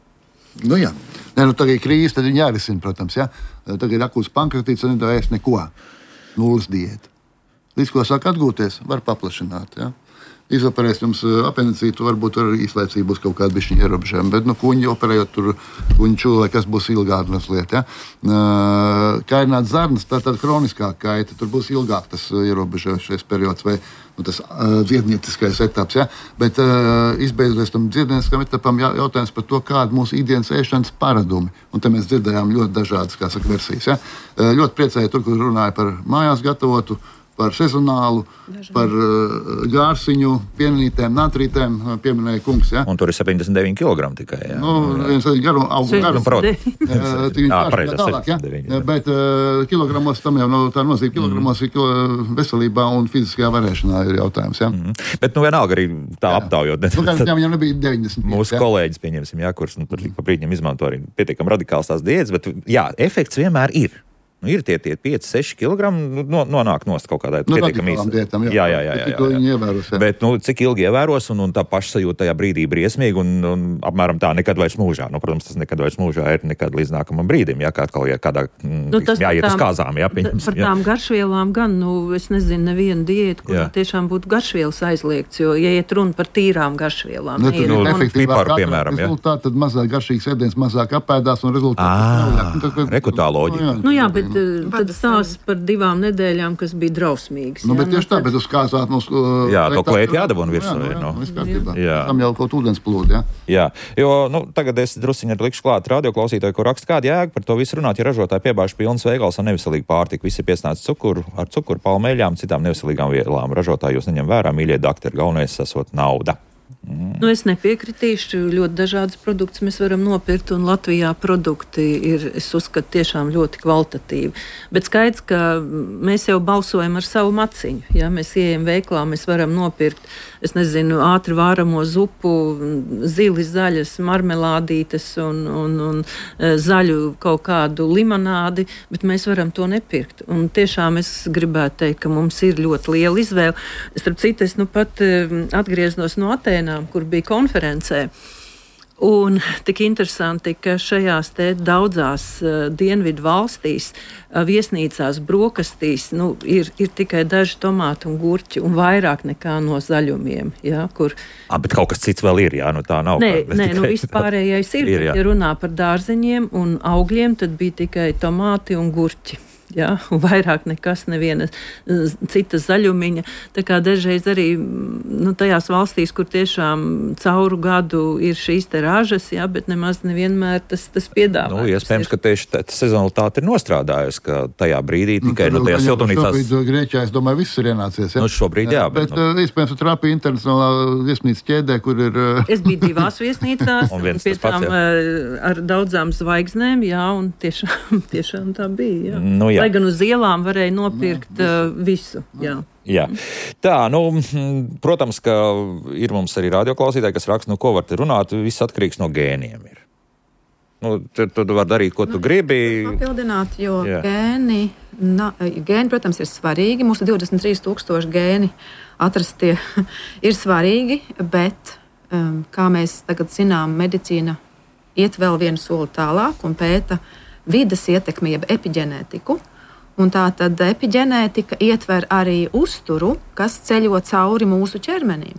Nu jā, ne, nu tagad ir krīze, tad viņi jārisina, protams, jā. Tagad ir akūts pankretīts un nedā ēst neko. Nulles diēta. Līdz ko sāk atgūties, var paplašināt. Ja? Izoperēs jums apendicītu, varbūt arī īslaicīgi būs kaut kāda bišķiņa ierobežojuma, bet nu, kuņi operējot tur, kuņi čūlē, kas būs ilgāk mazliet. Ja? Kairināt zarnas, tā tāda kroniskā kaita, tur būs ilgāk tas ierobežojušais periods vai nu, tas uh, dziednieciskais etaps. Ja? Bet uh, izbeidzoties tam dziednieciskam etapam, jā, jautājums par to, kāda mūsu ikdienas ēšanas paradumi. Un te mēs dzirdējām ļoti dažādas, kā saka, versijas. Ja? Uh, ļoti priecēju tur, kur runāja par mājās gatavotu, par sezonālu, Dažādi. par uh, gārsiņu, pienītēm, natrītēm, pieminēja kungs. Ja? Un tur ir septiņdesmit deviņi kilogrami tikai. Jā. Nu, viens garu, augu garu. Jā, pareizi, septiņdesmit deviņi. Bet uh, kilogramos tam jau nav tā nozīme. Kilogramos mm. ir veselībā un fiziskajā varēšanā ir jautājums. Ja? Mm. Bet nu vienalga arī tā jā. aptaujot. Nu, kā viņam nebija deviņdesmit. Mūsu ja? kolēģis, pieņemsim, jā, kurš nu, tur pa brīdņiem izmanto arī pietiekam radikāls tās diētas, bet jā, efekts vienmēr ir. Nu, ir tie, tie pieci seši kilogrami, no, nonāk nost kaut kādai nu, pietiekami īsti. Dietām, jā, jā, jā, jā, jā, jā, jā. Ievēros, jā. Bet, nu, cik ilgi ievēros, un, un tā pašsajūta tajā brīdī briesmīgi, un, un apmēram tā nekad vairs mūžā. Nu, protams, tas nekad vairs mūžā ir nekad līdz nākamam brīdim, jā, kā atkal jā, kādā, nu, tiksim, jāiet uz kāzām, jā, pieņemsim. Par tām jā. garšvielām gan, nu, es nezinu, nevienu diētu, kurā tiešām būtu garšvielas aizliegts, jo, ja iet runa par tīrām garšvielām. Ne, nu, nu, piparu, piemēram, jā. Rezultāti, tad mazāk garšīgs ēdiens, mazāk apēdās, un rezultāti. Rekutā loģika. Nu, jā, bet tad stāsts par divām nedēļām, kas bija drausmīgas. Nu, bet tieši tā, bet uz kāzāt mums... Jā, to klēt jādabon virsū. Jā, jā, viss kārtībā. Tam jau kaut ūdens plūdi, jā. Jā, jo, nu, tagad es drusiņi ar likšu klāt radioklausītāju, kur raksta, kāda jēga par to visu runāt, ja ražotāji piebāž pilnas veikals ar neveselīgu pārtiku. Visi ir piesnāts cukuru, ar cukuru, palmeļām, citām neveselīgām vielām. Ražotāji jūs neņem vērā, mīļie daktari, galvenais esot nauda. Mm. Nu, es nepiekritīšu, ļoti dažādas produktus mēs varam nopirkt, un Latvijā produkti ir, es uzskatu, tiešām ļoti kvalitatīvi. Bet skaidrs, ka mēs jau balsojam ar savu maciņu. Ja? Mēs ieejam veiklā, mēs varam nopirkt, es nezinu, ātri vāramo zupu, zili zaļas marmelādītes un, un, un zaļu kaut kādu limonādi, bet mēs varam to nepirkt. Un tiešām es gribētu teikt, ka mums ir ļoti liela izvēle. Starp citu, es nu pat atgrieznos no Atēnām, kur bija konferencē. Un tik interesanti, ka šajās te daudzās uh, dienvidu valstīs, uh, viesnīcās, brokastīs, nu, ir, ir tikai daži tomāti un gurķi un vairāk nekā no zaļumiem. Ja, kur... A, bet kaut kas cits vēl ir, jā, nu tā nav. Nē, nē nu vispārējais ir, ir ja runā par dārzeņiem un augļiem, tad bija tikai tomāti un gurķi. Jā, un vairāk nekas, neviena cita zaļumiņa. Tā kā dažreiz arī nu, tajās valstīs, kur tiešām cauru gadu ir šīs te ražas, jā, bet nemaz nevienmēr tas, tas piedāvā. Nu, iespējams, ka tieši tā sezonalitāte ir nostrādājusi, ka tajā brīdī tikai nu, no tajās siltumnīcās... Šobrīd Grieķijā, es domāju, viss ir ienācies. Ja? Nu, šobrīd, jā. Bet, bet nu... iespējams, trāpīja internacionālā viesnīcas ķēdē, kur ir... Es biju divās viesnīcās, un pie tām ar daudzām zvaigznēm, jā, un tiešām, tiešām tā bija, jā. Nu, jā. Lai gan uz ielām varēja nopirkt jā, uh, visu. Jā. Jā. Tā, nu, protams, ka ir mums arī radioklausītāji, kas raksta, nu, ko var te runāt, viss atkarīgs no gēniem ir. Nu, tu, tu var darīt, ko tu nu, gribi. Papildināt, jo Jā. gēni, na, gēni, protams, ir svarīgi. Mūsu divdesmit trīs tūkstoši gēni atrastie ir svarīgi, bet, um, kā mēs tagad zinām, medicīna iet vēl vienu soli tālāk un pēta vides ietekmi, jeb epigenētiku. Un tā tad epigenētika ietver arī uzturu, kas ceļo cauri mūsu ķermenim.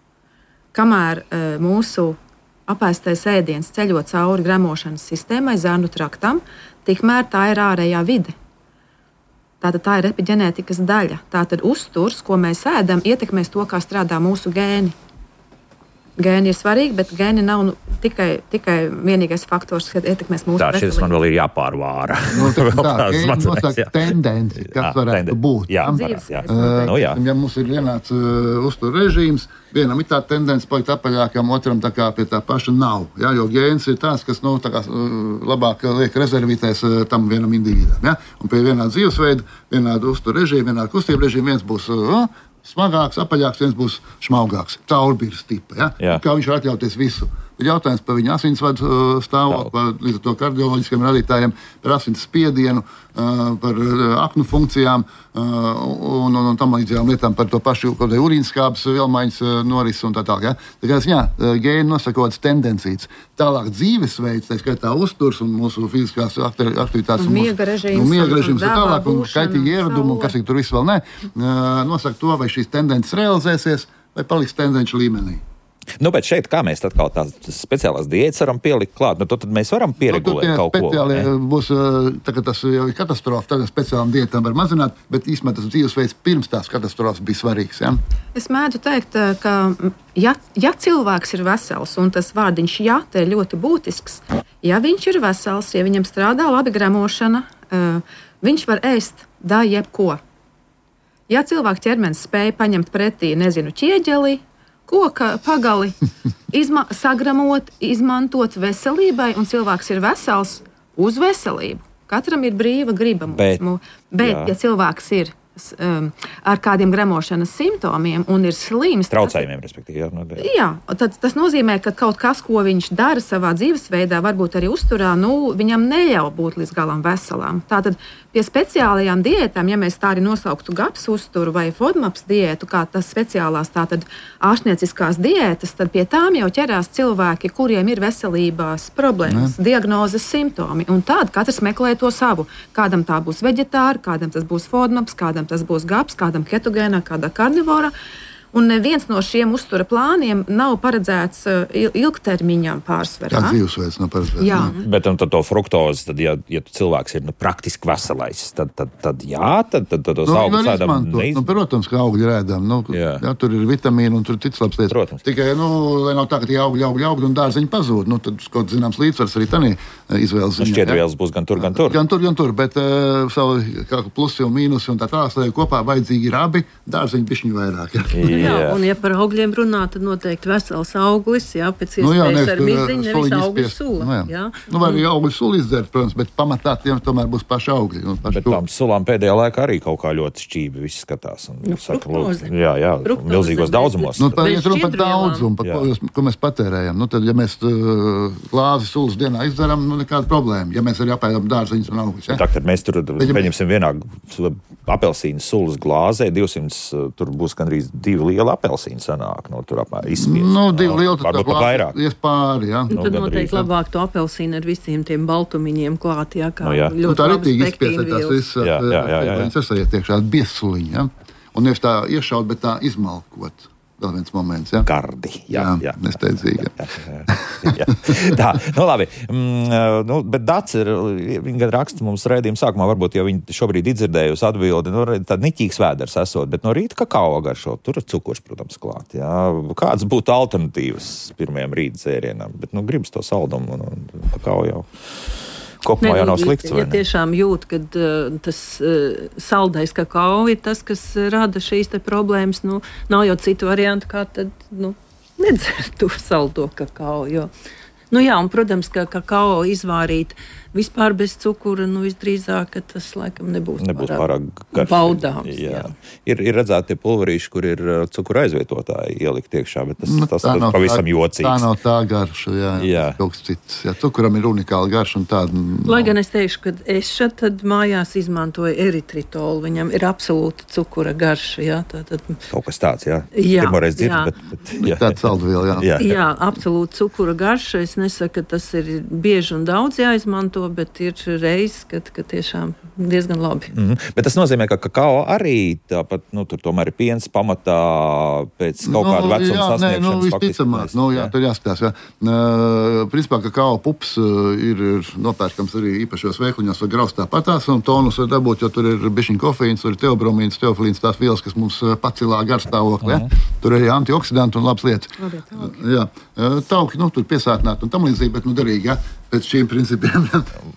Kamēr e, mūsu apēstais ēdiens ceļo cauri gremošanas sistēmai, zarnu traktam, tikmēr tā ir ārējā vide. Tātad tā ir epigenētikas daļa. Tātad uzturs, ko mēs ēdam, ietekmēs to, kā strādā mūsu gēni. Gēni ir svarīgi, bet gēni nav nu, tikai, tikai vienīgais faktors, kas ietekmēs mūsu veselību. Tā, šis man vēl ir jāpārvāra. No, tā, tā, gēni nosaka tendenci, kas jā, varētu tenden. būt. Jā, varētu, jā. Uh, no, jā. Ja mums ir vienāds uh, uztur režīms, vienam ir tā tendence palikt apaļākam, otram tā kā pie tā paša nav. Jā, jo gēns ir tās, kas nu, tā kā, uh, labāk liek rezervīties uh, tam vienam individam. Ja? Un pie vienāda dzīvesveida, vienāda uztur režīma, vienāda kustība režīma, viens būs uh, smagāks, apaļāks, viens būs šmaugāks. Caurbirs tipa. Ja? Jā. Kā viņš var atļauties visu. Ir jautājums par viņa asinsvadu stāvokli, par līdz ar to kardioloģiskiem radītājiem, par asins spiedienu, par aknu funkcijām un, un, un tam līdzīgām lietām, par to pašu urīnskābes vielmaiņas norises un tā tālāk. Ja? Tā kā, jā, gēni nosaka kaut kādas tendencijas. Tālāk dzīvesveids, tā skaitā uzturs un mūsu fiziskās aktivitātes. Un miega režīms. Un miega režīms un tālāk, un kaitīgi ieradumi, un kas tur viss vēl ne, nosaka to, vai šīs tendences realizēsies, vai paliks tendenci līmenī. Nu, bet šeit, kā mēs tad kaut tādas speciālās diētas varam pielikt klāt, nu, tad mēs varam pieregulēt nu, kaut ko. Speciāli būs, tagad tas jau ir katastrofa, tagad speciālām diētām var mazināt, bet īstenībā tas dzīvesveids pirms tās katastrofas bija svarīgs. Ja? Es mēdzu teikt, ka ja, ja cilvēks ir vesels, un tas vārdiņš jā, te ir ļoti būtisks, ja viņš ir vesels, ja viņam strādā labi gremošana, viņš var ēst da jebko. Ja cilvēka ķermenis spēja paņemt pretī, nezinu, ķieģeli, koka pagali, izma, sagramot, izmantot veselībai, un cilvēks ir vesels uz veselību. Katram ir brīva griba. Bet, bet ja cilvēks ir um, ar kādiem gremošanas simptomiem un ir slims, traucējumiem, respektīvi. Jā, no, jā, tad tas nozīmē, ka kaut kas, ko viņš dara savā dzīvesveidā, varbūt arī uzturā, nu, viņam neļauj būt līdz galam veselām. Tātad pie speciālajām diētām, ja mēs tā arī nosauktu gaps uzturu vai FODMAPs diētu, kā tas speciālās tātad ārstnieciskās diētas, tad pie tām jau ķerās cilvēki, kuriem ir veselībās problēmas, ne. diagnozes simptomi. Un tad katrs meklē to savu. Kādam tā būs veģetāra, kādam tas būs FODMAPs, kādam tas būs gaps, kādam ketogēnā, kādā karnivora. Un neviens no šiem uztura plāniem nav paredzēts ilgtermiņā pārsvarā. Tā dzīvesveids nav paredzēts. Jā. Bet un tad to fruktozi, tad, ja, ja cilvēks ir nu, praktiski veselais, tad, tad, tad jā, tad, tad, tad tos nu, augus ēdam neiz... Nu, protams, ka augļi ēdam. Nu, jā. Jā, tur ir vitamīni un tur cits labs lietas. Protams. Tikai, nu, lai nav tā, ka tie augļi, augļi, augļi un dārziņi pazūd. Nu, tad kaut zināms līdzsvars arī tanī izvēles. Nu, šķiet, vielas būs gan tur, gan tur. Gan tur, gan tur, bet uh, savu plusi un mīnusi un tā tālāk, lai kopā vajadzīgi ir abi dārziņi bišķiņu vairāk. Jā. Jā, un ja par augļiem runā, tad noteikti vesels auglis, jā, pēc iespējas nu, jā, nevis, ar miziņu, nevis augļu sula. Nu, jā. Jā. Nu, var arī augļu sulu izdzert, protams, bet pamatā tiem tomēr būs paši augļi. Nu, paši bet tām sulām pēdējā laikā arī kaut kā ļoti šķībi viss skatās. Un, nu, saka, lūk, jā, jā, fruktoze, milzīgos daudzumos. Nu, par, ja runa par daudzumu, par ko, jūs, ko mēs patērējam, nu, tad, ja mēs uh, glāzi sulas dienā izdzeram, nu, nekāda problēma. Ja mēs arī apēdam dārziņus un augļus. Ja? Tā, tad mēs tur, bet, pieņemsim, vienā apelsīnu sulas glāzē, divsimt, tur būs gandrīz divi lieli apelsīni sanāk. No, tur apmēr izspies. Nu, divi lieli, tad varbūt pat vairāk. Ies pāri, jā. Nu, tad noteikti labāk to apelsīnu ar visiem tiem baltumiņiem klāt, jā, kā nu, jā. ļoti nu, tā labas ritīgi izspiesēt tās visas, jā, jā, jā, jā, jā. viņas esaiet iekšā biezsuliņi, jā. Un nevis tā iešaut, bet tā izmalkot. Vēl viens moments, jā. Gardi, jā, jā. jā. Nesteidzīgi. Jā, jā, jā. Tā, nu labi. Mm, nu, bet Dats ir, viņa gan raksta mums raidījuma sākumā, varbūt jau viņa šobrīd izdzirdējusi atbildi, nu, tad niķīgs vēders esot, bet no rīta kakao garšo, tur ir cukurs, protams, klāt, jā. Kāds būtu alternatīvas pirmajam rīta dzērienam, bet, nu, gribas to saldumu un, un kakao jau. Kopumā jau nav slikts, ja, ja tiešām jūt, ka uh, tas uh, saldais kakao ir tas, kas rada šīs te problēmas, nu, nav jau citu variantu, kā tad, nu, nedzert to saldo kakao, jo Nu jā, un, protams, ka kakao izvārīt vispār bez cukura, nu visdrīzāk, ka tas laikam nebūs, nebūs pārāk, pārāk baudāms. Jā. Jā. Ir, ir redzēti tie pulverīši, kur ir cukura aizvietotāji ielikt iekšā, bet tas, nu, tas, tas pavisam tā, jocīgs. Tā nav tā garša, jā, jā. Kaut kas cits. Jā, cukuram ir unikāla garša un tāda. Lai gan es teikšu, ka es šeit tad mājās izmantoju eritritolu, viņam ir absolūti cukura garša, jā. Tātad... Kaut kas tāds, jā. Jā, Pirmoreiz dzird, jā. bet, bet jā. Tāds saldviela, jā. jā. Jā, absolūti cukura garša. Es nesaku, ka tas ir bieži un daudz jāizmanto, bet ir reizes, kad, kad tiešām diezgan labi. Mm-hmm. Bet tas nozīmē, ka kakao arī tāpat, nu, tur tomēr ir piens pamatā pēc kaut kāda vecuma jā, sasniegšanas. Nē, nu, visticamāk, nu, jā, jā. Tur jāskatās, jā. Uh, principā, kakao pups uh, ir, ir nopērkams arī īpašos veikliņos vai graustā patās, un tonus var dabūt, jo tur ir bišķiņ kofeīns, tur ir teobromīns, teofilīns, tās vielas, kas mums pacilā garstāvokli, uh-huh. ja? Tur ir antioksidanti un labas lietas. Uh, jā, uh, tauki, nu, tur piesātināti un tam līdzīgi, bet, nu, derīgi, jā. Pēc šiem principiem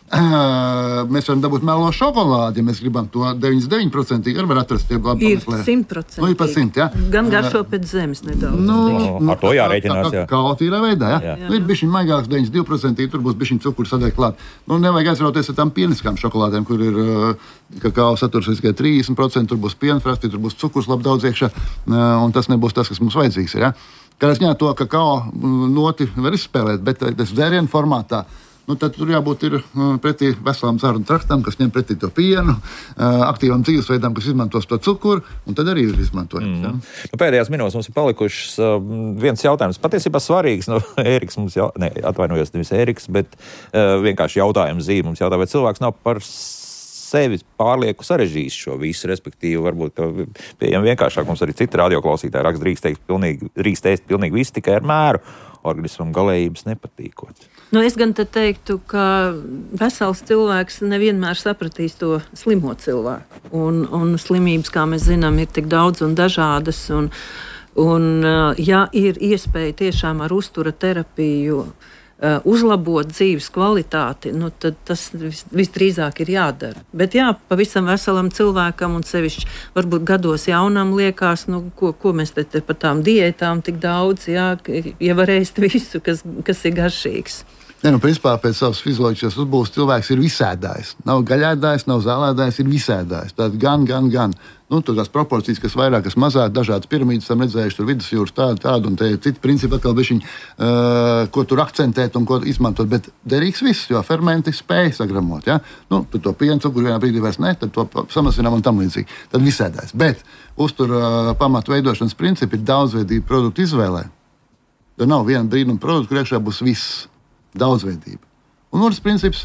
mēs varam dabūt melo šokolādi, ja mēs gribam to deviņdesmit deviņi procenti arī var atrast. Ir simt procenti. Nu, ir par simt, jā. Gan garšo pēc zemes nedaudz. Nu, no, ar to jārēķinās, jā. Kā tīrā veidā, jā. jā. jā. Nu, ir bišķiņ maigāks deviņdesmit divi procenti, tur būs bišķiņ cukuru sadēļ klāt. Nu, nevajag aizrauties ar tām pieniskām šokolādēm, kur ir kakao saturs tikai trīsdesmit procenti, tur būs pienfrasti, tur būs cukurs labi daudz iekšā, un tas nebūs tas, kas mums vajadzīgs ir, jā. Kādā ziņā to kakao noti var izspēlēt, bet tas dzērienu formātā, nu, tad tur jābūt ir pretī veselām zarnu traktam, kas ņem pretī to pienu, aktīvam dzīvesveidam, kas izmantos to cukuru, un tad arī ir izmantojams. Mm. Nu, pēdējās minūtes mums ir palikušas uh, viens jautājums, patiesībā svarīgs, nu, Ēriks mums jau, ne, atvainojos, nevis Ēriks, bet uh, vienkārši jautājums zīme mums jautā, vai cilvēks nav par sevi pārlieku sarežģījis šo visu, respektīvi, varbūt pieejam vienkāršāk, mums arī citi radioklausītāji raksta, drīkst teikt pilnīgi, drīkst teikt pilnīgi visu tikai ar mēru, organismam galējības nepatīkot. Nu, es gan te teiktu, ka vesels cilvēks nevienmēr sapratīs to slimo cilvēku. Un, un slimības, kā mēs zinām, ir tik daudz un dažādas. Un, un ja ir iespēja tiešām ar uztura terapiju uh, uzlabot dzīves kvalitāti, nu, tad tas vis, visdrīzāk ir jādara. Bet jā, pavisam veselam cilvēkam un sevišķi varbūt gados jaunam liekas, nu, ko, ko mēs te, te par tām diētām tik daudz, jā, ja var ēst visu, kas, kas ir garšīgs. Ne, nu, principā pēc savas fizioloģiskās uzbūves cilvēks ir visēdājs. Nav gaļēdājs, nav zālēdājs, ir visēdājs. Tātad gan, gan, gan. Nu, tur tās proporcijas, kas vairāk, kas mazāk, dažādas piramīdas, tam redzējuši, tur vidusjūras tādu, tādu, un te ir citi principi atkal bišķiņi, uh, ko tur akcentēt un ko izmantot. Bet derīgs viss, jo fermenti spēj sagramot, ja? Nu, tad to pienu cukuru vienā brīdī vairs ne, tad to samazinām un tam līdzīgi. Tad visēdājs. Bet uztur uh, pamatu veidošanas principi ir daudzveidība produktu izvēlē. Tur nav viena brīnuma produkta, kur iekšā būs viss. Daudzveidība. Un otrs princips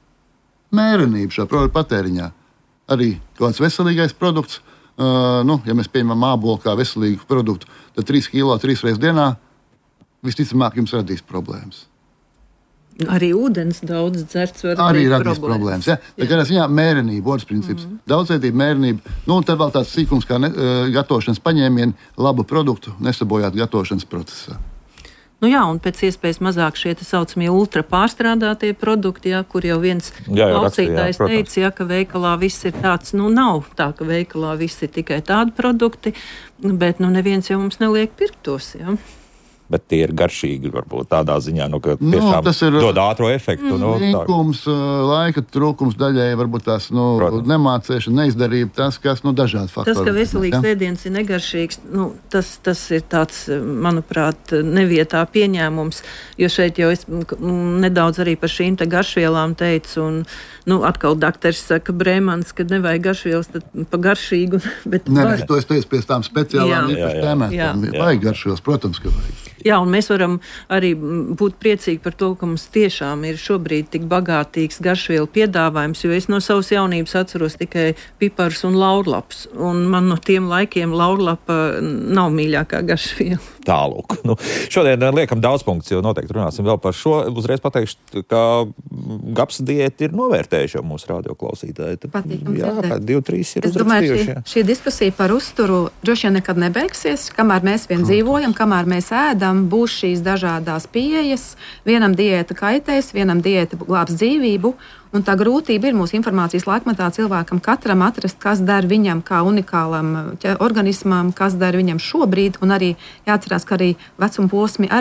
- mērenība šā produkta patēriņā. Arī kaut kāds veselīgais produkts, uh, nu, ja mēs pieņemam ābolu kā veselīgu produktu, tad trīs kilo trīs reizes dienā visticamāk jums radīs problēmas. Arī ūdens daudz dzerts var arī radīt problēmas. problēmas ja? Tā kā ziņā mērenība, otrs princips. Mm-hmm. Daudzveidība, mērenība. Nu, un tad vēl tāds sīkums kā ne, uh, gatavošanas paņēmieni, labu produktu nesabojāt gatavošanas procesā. Nu jā, un pēc iespējas mazāk šie tā saucamie ultra pārstrādātie produkti, jā, kur jau viens klausītājs teica, jā, ka veikalā viss ir tāds, nu nav tā, ka veikalā viss ir tikai tādi produkti, bet nu neviens jau mums neliek pirkt tos, jā. Bet tie ir garšīgi, varbūt tādā ziņā, nu, ka tiešām nu, ir, dod ātro efektu. Nu, Līkums, laika trūkums daļai, varbūt tās nu, nemācēšana, neizdarība, tas, kas nu, dažādi faktori. Tas, ka veselīgs ja? ēdiens ir negaršīgs, nu, tas, tas ir tāds, manuprāt, nevietā pieņēmums, jo šeit jau es nedaudz arī par šīm te garšvielām teicu, un nu, atkal daktars saka, Brēmans, ka nevajag garšvielas, tad pa garšīgu, bet ne, var. To es teicu pie tām speciālām īpaši tēmētām. Vajag garšvielas, protams, ka vajag. Jā, un mēs varam arī būt priecīgi par to, ka mums tiešām ir šobrīd tik bagātīgs garšvielu piedāvājums, jo es no savas jaunības atceros tikai piparus un laurlaps, un man no tiem laikiem laurlapa nav mīļākā garšviela. Tālūk. Nu, šodien liekam daudz punktus, jo noteikti runāsim vēl par šo. Uzreiz pateikšu, ka GAPS diēta ir novērtējuši jau mūsu radioklausītāji. Patīkam jā, dzirdēt. divi, trīs ir es domāju, šī, šī diskusija par uzturu droši vien nekad nebeigsies, kamēr mēs vien dzīvojam, kamēr mēs ēdam, būs šīs dažādās pieejas. Vienam diēta kaitēs, vienam diēta glābs dzīvību. Un tā grūtība ir mūsu informācijas laikmetā cilvēkam katram atrast, kas der viņam kā unikālam organismam, kas der viņam šobrīd, un arī jāatcerās, ka arī vecuma posmi arī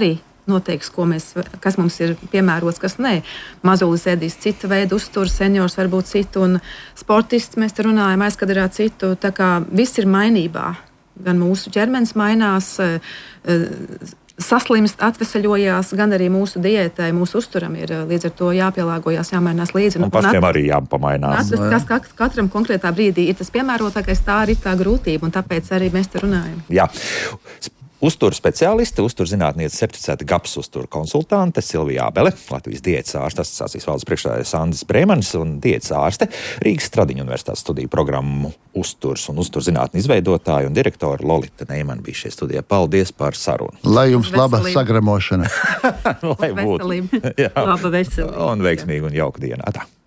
noteiks, ko mēs, kas mums ir piemērots, kas nē. Mazulis ēdīs citu veidu uzturu, seniors varbūt citu, un sportists mēs te runājam, aizkadarā citu. Tā kā viss ir mainībā. Gan mūsu ķermenis mainās, saslimst, atveseļojās, gan arī mūsu diētai, mūsu uzturam ir līdz ar to jāpielāgojās, jāmainās līdzi. Un pašiem arī jāpamainās. Atrast, kas katram konkrētā brīdī ir tas piemērotākais, tā arī tā grūtība, un tāpēc arī mēs te runājam. Jā. Uzturu speciāliste, uzturzinātniece certificēta GAPS uzturu konsultante Silvija Ābele, Latvijas diētas ārste, asociācijas valdes priekšsēdētājs Andris Brēmanis un diētas ārste, Rīgas Stradiņu universitātes studiju programmu uzturs un uzturzinātni izveidotāja un direktora Lolita Neimana bija šie studijā. Paldies par sarunu. Lai jums laba sagramošana. Lai būtu. Laba veselība. Un veiksmīga un jauka diena. Atā.